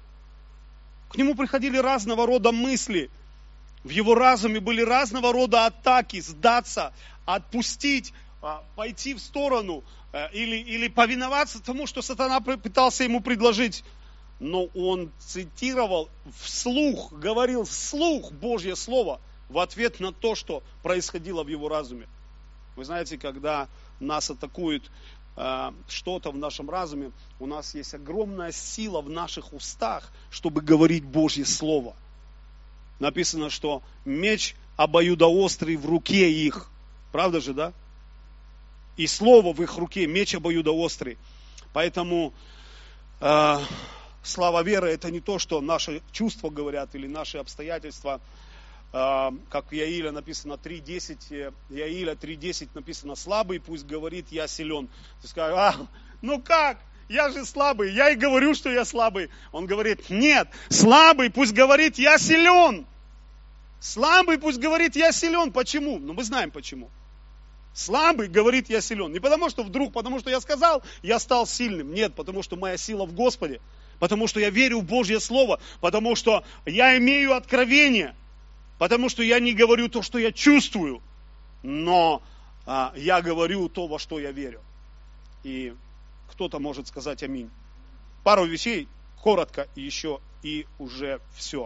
К нему приходили разного рода мысли. В его разуме были разного рода атаки, сдаться, отпустить, пойти в сторону или, или повиноваться тому, что сатана пытался ему предложить. Но он цитировал вслух, говорил вслух Божье Слово в ответ на то, что происходило в его разуме. Вы знаете, когда нас атакует э, что-то в нашем разуме, у нас есть огромная сила в наших устах, чтобы говорить Божье Слово. Написано, что меч обоюдоострый в руке их. Правда же, да? И слово в их руке, меч обоюдоострый. Поэтому э, слава веры это не то, что наши чувства говорят или наши обстоятельства. Э, как в Иаиля написано три десять, Иаиля три десять написано, слабый пусть говорит, я силен. Ты скажешь, а, ну как? Я же слабый, я и говорю, что я слабый. Он говорит, нет, слабый пусть говорит, я силен. Слабый пусть говорит, я силен. Почему? Ну мы знаем почему. Слабый говорит, я силен. Не потому, что вдруг, потому что я сказал, я стал сильным. Нет, потому что моя сила в Господе. Потому что я верю в Божье Слово. Потому что я имею откровение. Потому что я не говорю то, что я чувствую. Но а, я говорю то, во что я верю. И кто-то может сказать аминь. Пару вещей, коротко еще, и уже все.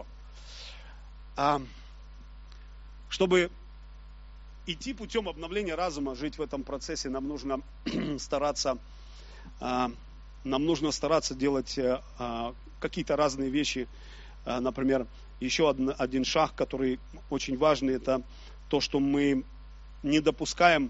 А, чтобы идти путем обновления разума, жить в этом процессе, нам нужно стараться, нам нужно стараться делать какие-то разные вещи. Например, еще один шаг, который очень важный, это то, что мы не допускаем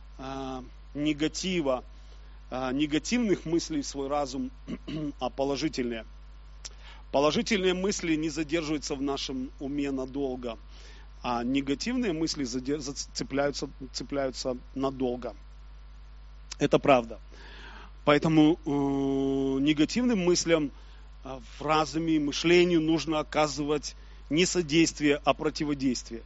негатива, негативных мыслей в свой разум, а положительные. Положительные мысли не задерживаются в нашем уме надолго. А негативные мысли цепляются, цепляются надолго. Это правда. Поэтому э, негативным мыслям э, в разуме и мышлению нужно оказывать не содействие, а противодействие.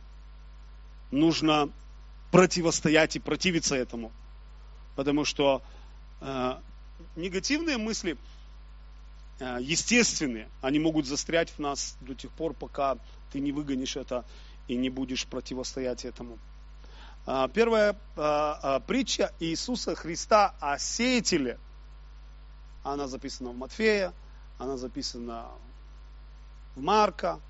Нужно противостоять и противиться этому. Потому что э, негативные мысли э, естественные. Они могут застрять в нас до тех пор, пока ты не выгонишь это и не будешь противостоять этому. Первая притча Иисуса Христа о сеятеле, она записана в Матфея, она записана в Марка.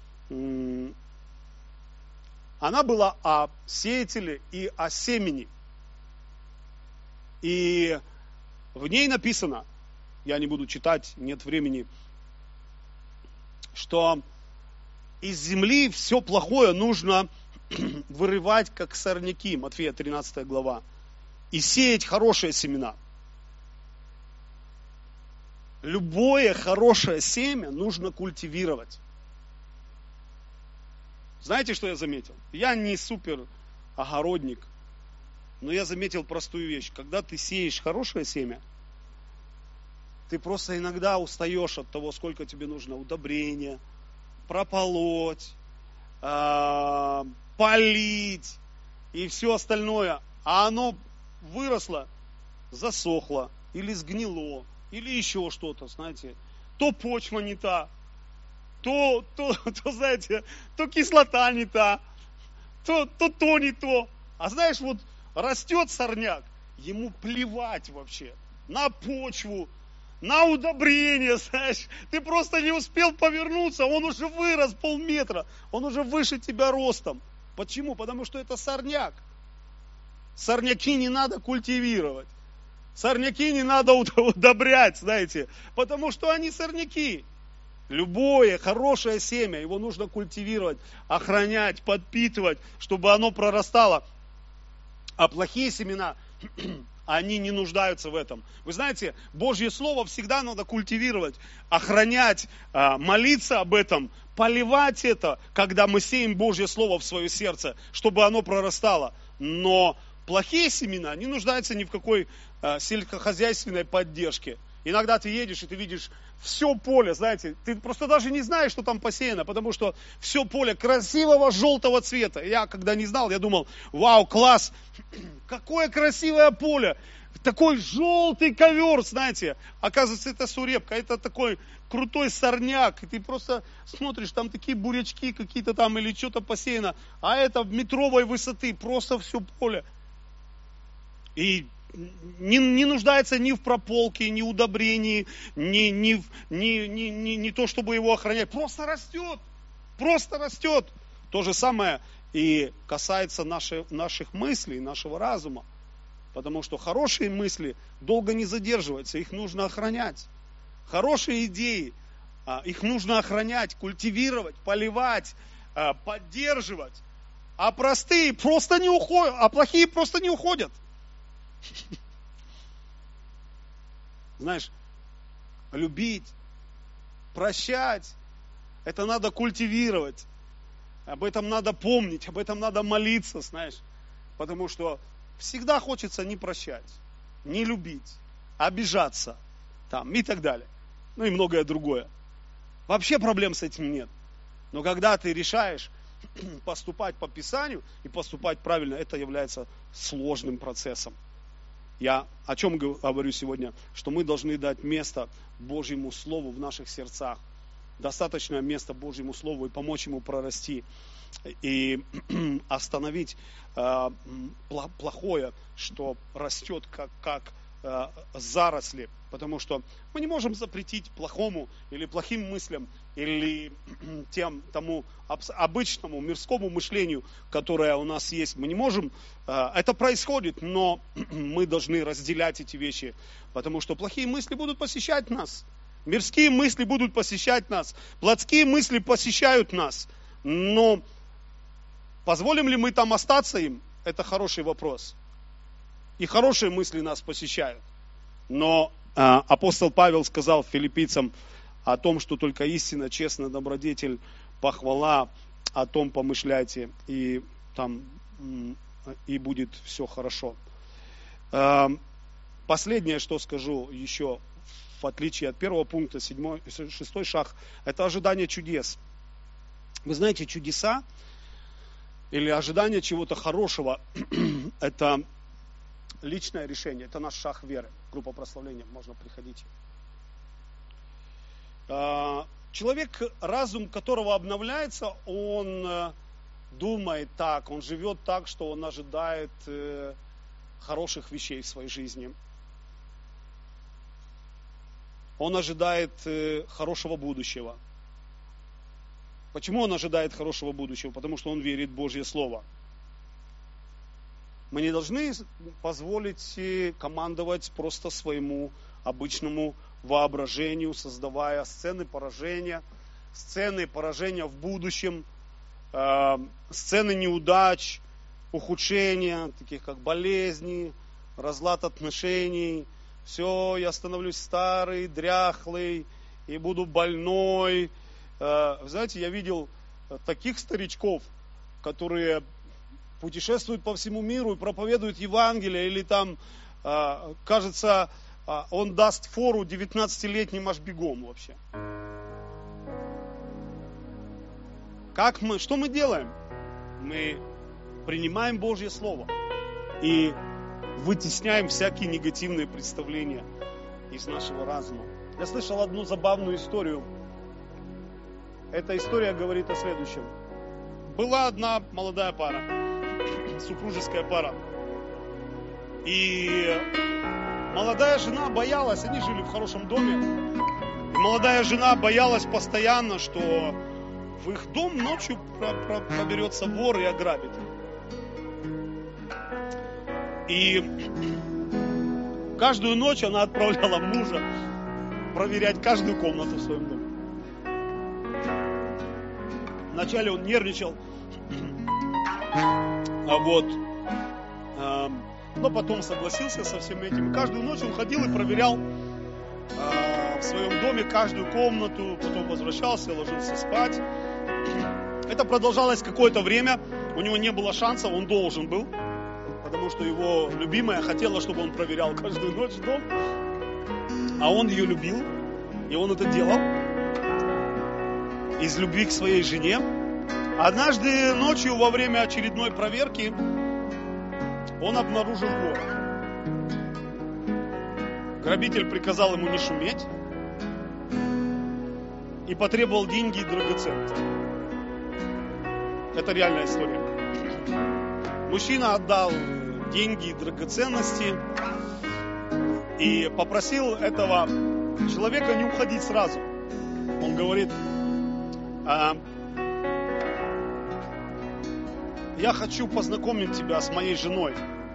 Она была о сеятеле и о семени. И в ней написано, я не буду читать, нет времени, что из земли все плохое нужно вырывать, как сорняки, Матфея тринадцатая глава, и сеять хорошие семена. Любое хорошее семя нужно культивировать. Знаете, что я заметил? Я не супер огородник, но я заметил простую вещь. Когда ты сеешь хорошее семя, ты просто иногда устаешь от того, сколько тебе нужно удобрения, прополоть, э, полить и все остальное. А оно выросло, засохло или сгнило, или еще что-то, знаете. То почва не та, то, то, то, знаете, то кислота не та, то, то, то не то. А знаешь, вот растет сорняк, ему плевать вообще на почву, на удобрение, знаешь. Ты просто не успел повернуться, он уже вырос полметра, он уже выше тебя ростом. Почему? Потому что это сорняк. Сорняки не надо культивировать. Сорняки не надо удобрять, знаете, потому что они сорняки. Любое хорошее семя, его нужно культивировать, охранять, подпитывать, чтобы оно прорастало. А плохие семена, они не нуждаются в этом. Вы знаете, Божье Слово всегда надо культивировать, охранять, молиться об этом, поливать это, когда мы сеем Божье Слово в свое сердце, чтобы оно прорастало. Но плохие семена не нуждаются ни в какой сельскохозяйственной поддержке. Иногда ты едешь, и ты видишь все поле, знаете, ты просто даже не знаешь, что там посеяно, потому что все поле красивого желтого цвета. Я когда не знал, я думал, вау, класс, какое красивое поле, такой желтый ковер, знаете. Оказывается, это сурепка, это такой крутой сорняк, и ты просто смотришь, там такие бурячки какие-то там или что-то посеяно, а это метровой высоты, просто все поле. И Не, не нуждается ни в прополке, ни в удобрении, ни, ни, в, ни, ни, ни, ни то, чтобы его охранять. Просто растет. Просто растет. То же самое и касается наших, наших мыслей, нашего разума. Потому что хорошие мысли долго не задерживаются, их нужно охранять. Хорошие идеи, их нужно охранять, культивировать, поливать, поддерживать. А простые просто не уходят, а плохие просто не уходят. Знаешь, любить, прощать, это надо культивировать, об этом надо помнить, об этом надо молиться, знаешь, потому что всегда хочется не прощать, не любить, обижаться там, и так далее, ну и многое другое. Вообще проблем с этим нет, но когда ты решаешь поступать по Писанию и поступать правильно, это является сложным процессом. Я о чем говорю сегодня? Что мы должны дать место Божьему Слову в наших сердцах. Достаточное место Божьему Слову и помочь ему прорасти. И остановить э, плохое, что растет как, как э, заросли. Потому что мы не можем запретить плохому или плохим мыслям, или тем, тому обычному мирскому мышлению, которое у нас есть. Мы не можем, это происходит, но мы должны разделять эти вещи, потому что плохие мысли будут посещать нас. Мирские мысли будут посещать нас. Плотские мысли посещают нас. Но позволим ли мы там остаться им? Это хороший вопрос. И хорошие мысли нас посещают. Но апостол Павел сказал филиппийцам о том, что только истина, честно, добродетель, похвала, о том помышляйте, и там и будет все хорошо. Последнее, что скажу еще, в отличие от первого пункта, седьмой, шестой шаг, это ожидание чудес. Вы знаете, чудеса или ожидание чего-то хорошего, это личное решение, это наш шаг веры. Группа прославления, можно приходить. Человек, разум которого обновляется, он думает так, он живет так, что он ожидает хороших вещей в своей жизни. Он ожидает хорошего будущего. Почему он ожидает хорошего будущего? Потому что он верит в Божье Слово. Мы не должны позволить командовать просто своему обычному воображению, создавая сцены поражения, сцены поражения в будущем, э, сцены неудач, ухудшения, таких как болезни, разлад отношений. Все, я становлюсь старый, дряхлый и буду больной. Э, знаете, я видел таких старичков, которые путешествуют по всему миру и проповедуют Евангелие, или там, э, кажется, э, он даст фору девятнадцатилетним аж бегом вообще. Как мы, что мы делаем? Мы принимаем Божье Слово и вытесняем всякие негативные представления из нашего разума. Я слышал одну забавную историю. Эта история говорит о следующем. Была одна молодая пара, супружеская пара. И молодая жена боялась, они жили в хорошем доме. И молодая жена боялась постоянно, что в их дом ночью проберется вор и ограбит. И каждую ночь она отправляла мужа проверять каждую комнату в своем доме. Вначале он нервничал, а вот, э, но потом согласился со всем этим. Каждую ночь он ходил и проверял э, в своем доме каждую комнату, потом возвращался, ложился спать. Это продолжалось какое-то время, у него не было шанса, он должен был, потому что его любимая хотела, чтобы он проверял каждую ночь дом, а он ее любил, и он это делал из любви к своей жене. Однажды ночью во время очередной проверки он обнаружил вора. Грабитель приказал ему не шуметь и потребовал деньги и драгоценности. Это реальная история. Мужчина отдал деньги и драгоценности и попросил этого человека не уходить сразу. Он говорит: а, я хочу познакомить тебя с моей женой,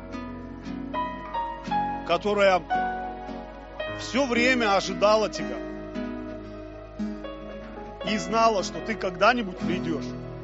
которая все время ожидала тебя и знала, что ты когда-нибудь придешь.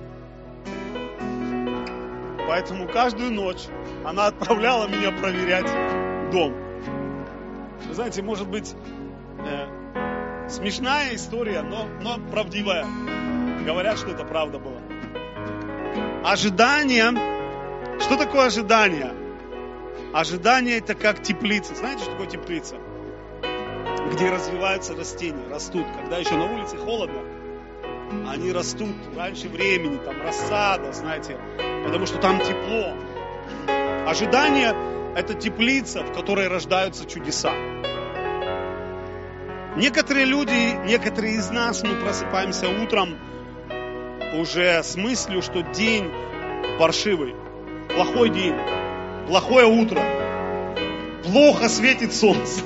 Поэтому каждую ночь она отправляла меня проверять дом. Вы знаете, может быть, э, смешная история, но, но правдивая. Говорят, что это правда было. Ожидание. Что такое ожидание? Ожидание — это как теплица. Знаете, что такое теплица? Где развиваются растения, растут. Когда еще на улице холодно, они растут раньше времени, там рассада, знаете, потому что там тепло. Ожидание — это теплица, в которой рождаются чудеса. Некоторые люди, некоторые из нас, мы просыпаемся утром уже с мыслью, что день паршивый, плохой день, плохое утро, плохо светит солнце,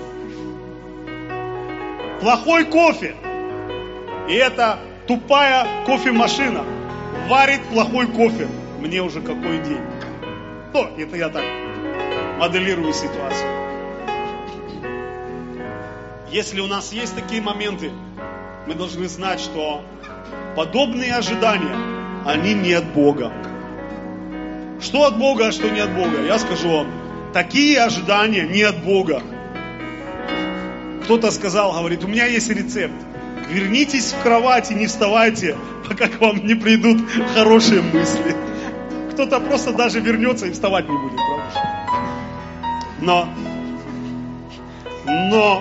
плохой кофе. И эта тупая кофемашина варит плохой кофе. Мне уже какой день. Ну, это я так моделирую ситуацию. Если у нас есть такие моменты, мы должны знать, что подобные ожидания, они не от Бога. Что от Бога, а что не от Бога? Я скажу вам, такие ожидания не от Бога. Кто-то сказал, говорит, у меня есть рецепт. Вернитесь в кровать и не вставайте, пока к вам не придут хорошие мысли. Кто-то просто даже вернется и вставать не будет, правда? Но, но,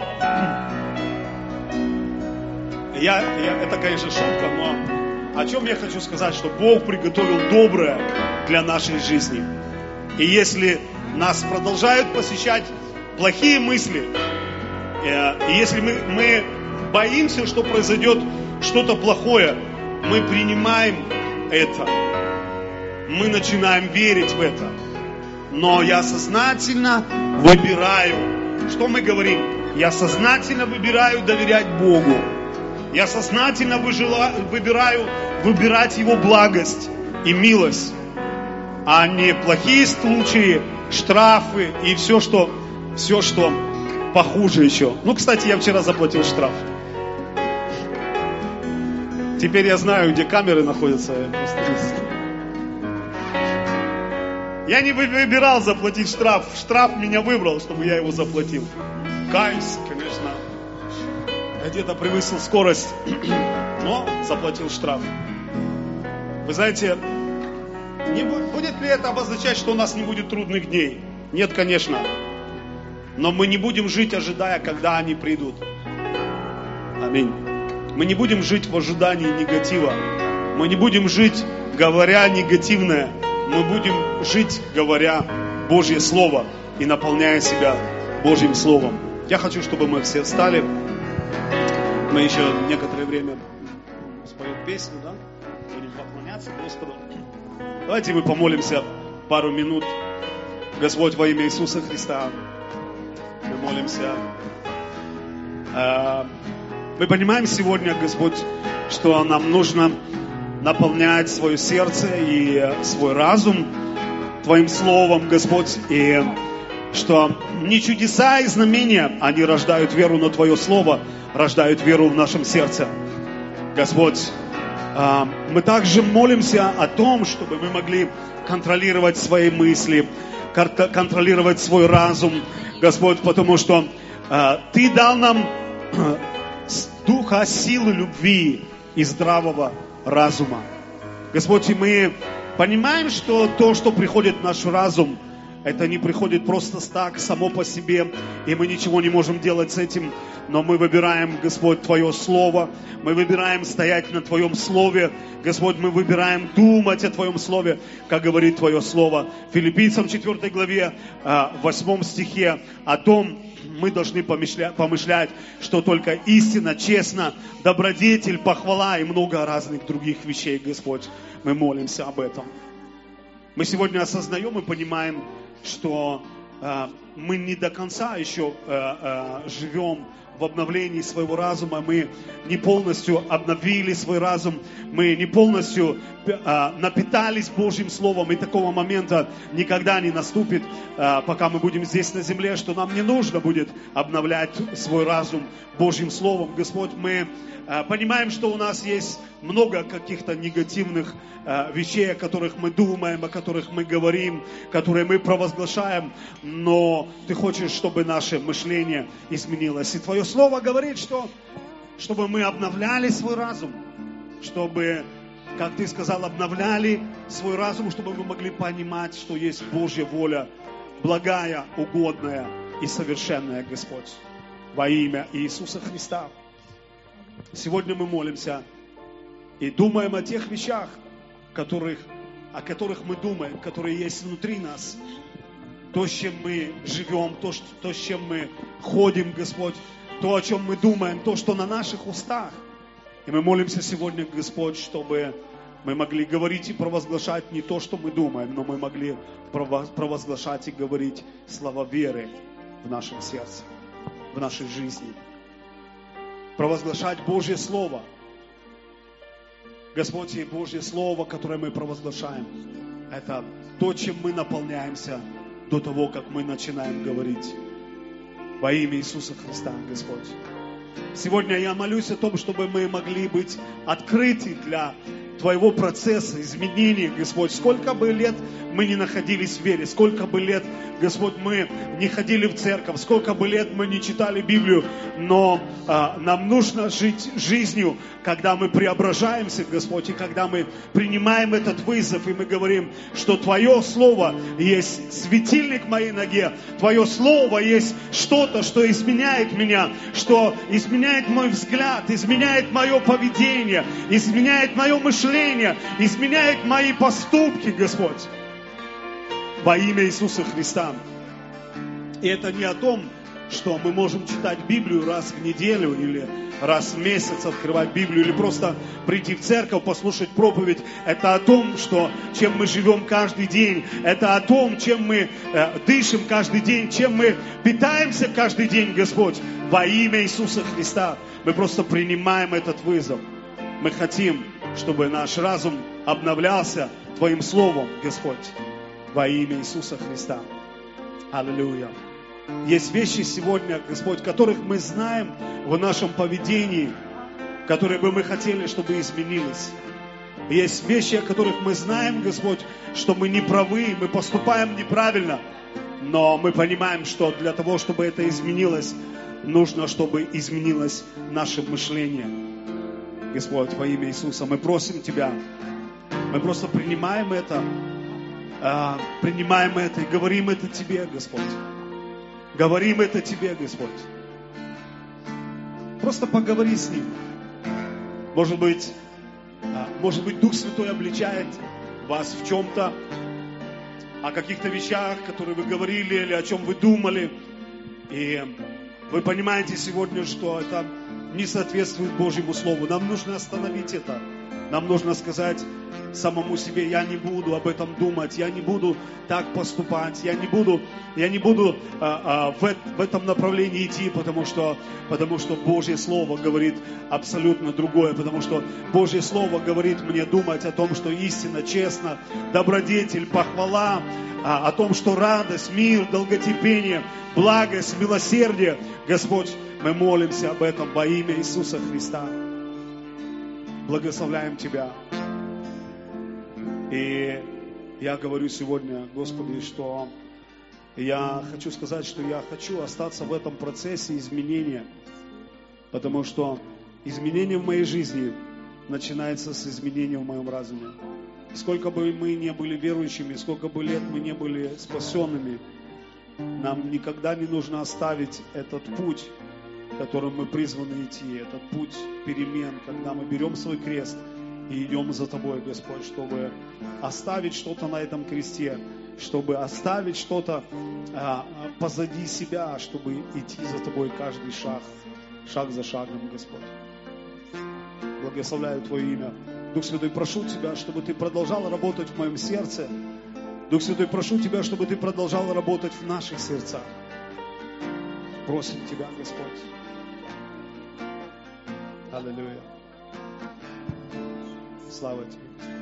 я, я, это, конечно, шутка, но о чем я хочу сказать, что Бог приготовил доброе для нашей жизни. И если нас продолжают посещать плохие мысли, и если мы, мы боимся, что произойдет что-то плохое, мы принимаем это. Мы начинаем верить в это. Но я сознательно выбираю. Что мы говорим? Я сознательно выбираю доверять Богу. Я сознательно выжила, выбираю выбирать Его благость и милость. А не плохие случаи, штрафы и все, что, все, что похуже еще. Ну, кстати, я вчера заплатил штраф. Теперь я знаю, где камеры находятся. Я, просто... я не выбирал заплатить штраф. Штраф меня выбрал, чтобы я его заплатил. Каюсь, конечно. Я где-то превысил скорость, но заплатил штраф. Вы знаете, не будет ли это обозначать, что у нас не будет трудных дней? Нет, конечно. Но мы не будем жить, ожидая, когда они придут. Аминь. Мы не будем жить в ожидании негатива. Мы не будем жить, говоря негативное. Мы будем жить, говоря Божье Слово и наполняя себя Божьим Словом. Я хочу, чтобы мы все встали. Мы еще некоторое время споем песню, да? Будем поклоняться Господу. Давайте мы помолимся пару минут. Господь, во имя Иисуса Христа, мы молимся. Мы понимаем сегодня, Господь, что нам нужно наполнять свое сердце и свой разум Твоим Словом, Господь, и что не чудеса и знамения, они рождают веру, но Твое Слово рождает веру в нашем сердце. Господь, мы также молимся о том, чтобы мы могли контролировать свои мысли, контролировать свой разум, Господь, потому что Ты дал нам духа силы, любви и здравого разума. Господь, и мы понимаем, что то, что приходит в наш разум, это не приходит просто так, само по себе, и мы ничего не можем делать с этим, но мы выбираем, Господь, Твое Слово, мы выбираем стоять на Твоем Слове, Господь, мы выбираем думать о Твоем Слове, как говорит Твое Слово. Филиппийцам четвёртой главе, восьмом стихе, о том, мы должны помышлять, что только истина, честно, добродетель, похвала и много разных других вещей, Господь. Мы молимся об этом. Мы сегодня осознаем и понимаем, что э, мы не до конца еще э, э, живем в обновлении своего разума, мы не полностью обновили свой разум, мы не полностью э, напитались Божьим Словом, и такого момента никогда не наступит, э, пока мы будем здесь на земле, что нам не нужно будет обновлять свой разум Божьим Словом. Господь, мы э, понимаем, что у нас есть много каких-то негативных э, вещей, о которых мы думаем, о которых мы говорим, которые мы провозглашаем, но Ты хочешь, чтобы наше мышление изменилось. И Твое Слово говорит, что чтобы мы обновляли свой разум, чтобы, как Ты сказал, обновляли свой разум, чтобы мы могли понимать, что есть Божья воля, благая, угодная и совершенная, Господь, во имя Иисуса Христа. Сегодня мы молимся и думаем о тех вещах, которых, о которых мы думаем, которые есть внутри нас. То, с чем мы живем, то, что, то, с чем мы ходим, Господь, то, о чем мы думаем, то, что на наших устах. И мы молимся сегодня, Господь, чтобы мы могли говорить и провозглашать не то, что мы думаем, но мы могли провозглашать и говорить слова веры в нашем сердце, в нашей жизни. Провозглашать Божье Слово. Господь, и Божье Слово, которое мы провозглашаем, это то, чем мы наполняемся до того, как мы начинаем говорить. Во имя Иисуса Христа, Господь. Сегодня я молюсь о том, чтобы мы могли быть открыты для Твоего процесса изменения, Господь. Сколько бы лет мы не находились в вере, сколько бы лет, Господь, мы не ходили в церковь, сколько бы лет мы не читали Библию, но а, нам нужно жить жизнью, когда мы преображаемся, Господь, и когда мы принимаем этот вызов, и мы говорим, что Твое Слово есть светильник моей ноге, Твое Слово есть что-то, что изменяет меня, что изменяет мой взгляд, изменяет мое поведение, изменяет мое мышление, изменяет мои поступки, Господь, во имя Иисуса Христа. И это не о том, что мы можем читать Библию раз в неделю или раз в месяц открывать Библию, или просто прийти в церковь, послушать проповедь. Это о том, что, чем мы живем каждый день. Это о том, чем мы э, дышим каждый день, чем мы питаемся каждый день, Господь. Во имя Иисуса Христа мы просто принимаем этот вызов. Мы хотим, чтобы наш разум обновлялся Твоим Словом, Господь, во имя Иисуса Христа. Аллилуйя. Есть вещи сегодня, Господь, которых мы знаем в нашем поведении, которые бы мы хотели, чтобы изменились. Есть вещи, о которых мы знаем, Господь, что мы не правы, мы поступаем неправильно. Но мы понимаем, что для того, чтобы это изменилось, нужно, чтобы изменилось наше мышление. Господь, во имя Иисуса, мы просим Тебя, мы просто принимаем это, э, принимаем это и говорим это Тебе, Господь. Говорим это Тебе, Господь. Просто поговори с Ним. Может быть, э, может быть, Дух Святой обличает вас в чем-то, о каких-то вещах, которые вы говорили или о чем вы думали. И вы понимаете сегодня, что это не соответствует Божьему Слову. Нам нужно остановить это. Нам нужно сказать самому себе: я не буду об этом думать, я не буду так поступать, я не буду, я не буду а, а, в, в этом направлении идти, потому что, потому что Божье Слово говорит абсолютно другое, потому что Божье Слово говорит мне думать о том, что истина, честно, добродетель, похвала, а, о том, что радость, мир, долготерпение, благость, милосердие. Господь, мы молимся об этом во имя Иисуса Христа. Благословляем Тебя. И я говорю сегодня, Господи, что я хочу сказать, что я хочу остаться в этом процессе изменения, потому что изменение в моей жизни начинается с изменения в моем разуме. Сколько бы мы не были верующими, сколько бы лет мы не были спасенными, нам никогда не нужно оставить этот путь, которым мы призваны идти, этот путь перемен, когда мы берем свой крест и идем за Тобой, Господь, чтобы оставить что-то на этом кресте, чтобы оставить что-то а, позади себя, чтобы идти за Тобой каждый шаг, шаг за шагом, Господь. Благословляю Твое имя. Дух Святой, прошу Тебя, чтобы Ты продолжал работать в моем сердце. Дух Святой, прошу Тебя, чтобы Ты продолжал работать в наших сердцах. Просим Тебя, Господь. Аллилуйя. Слава Тебе.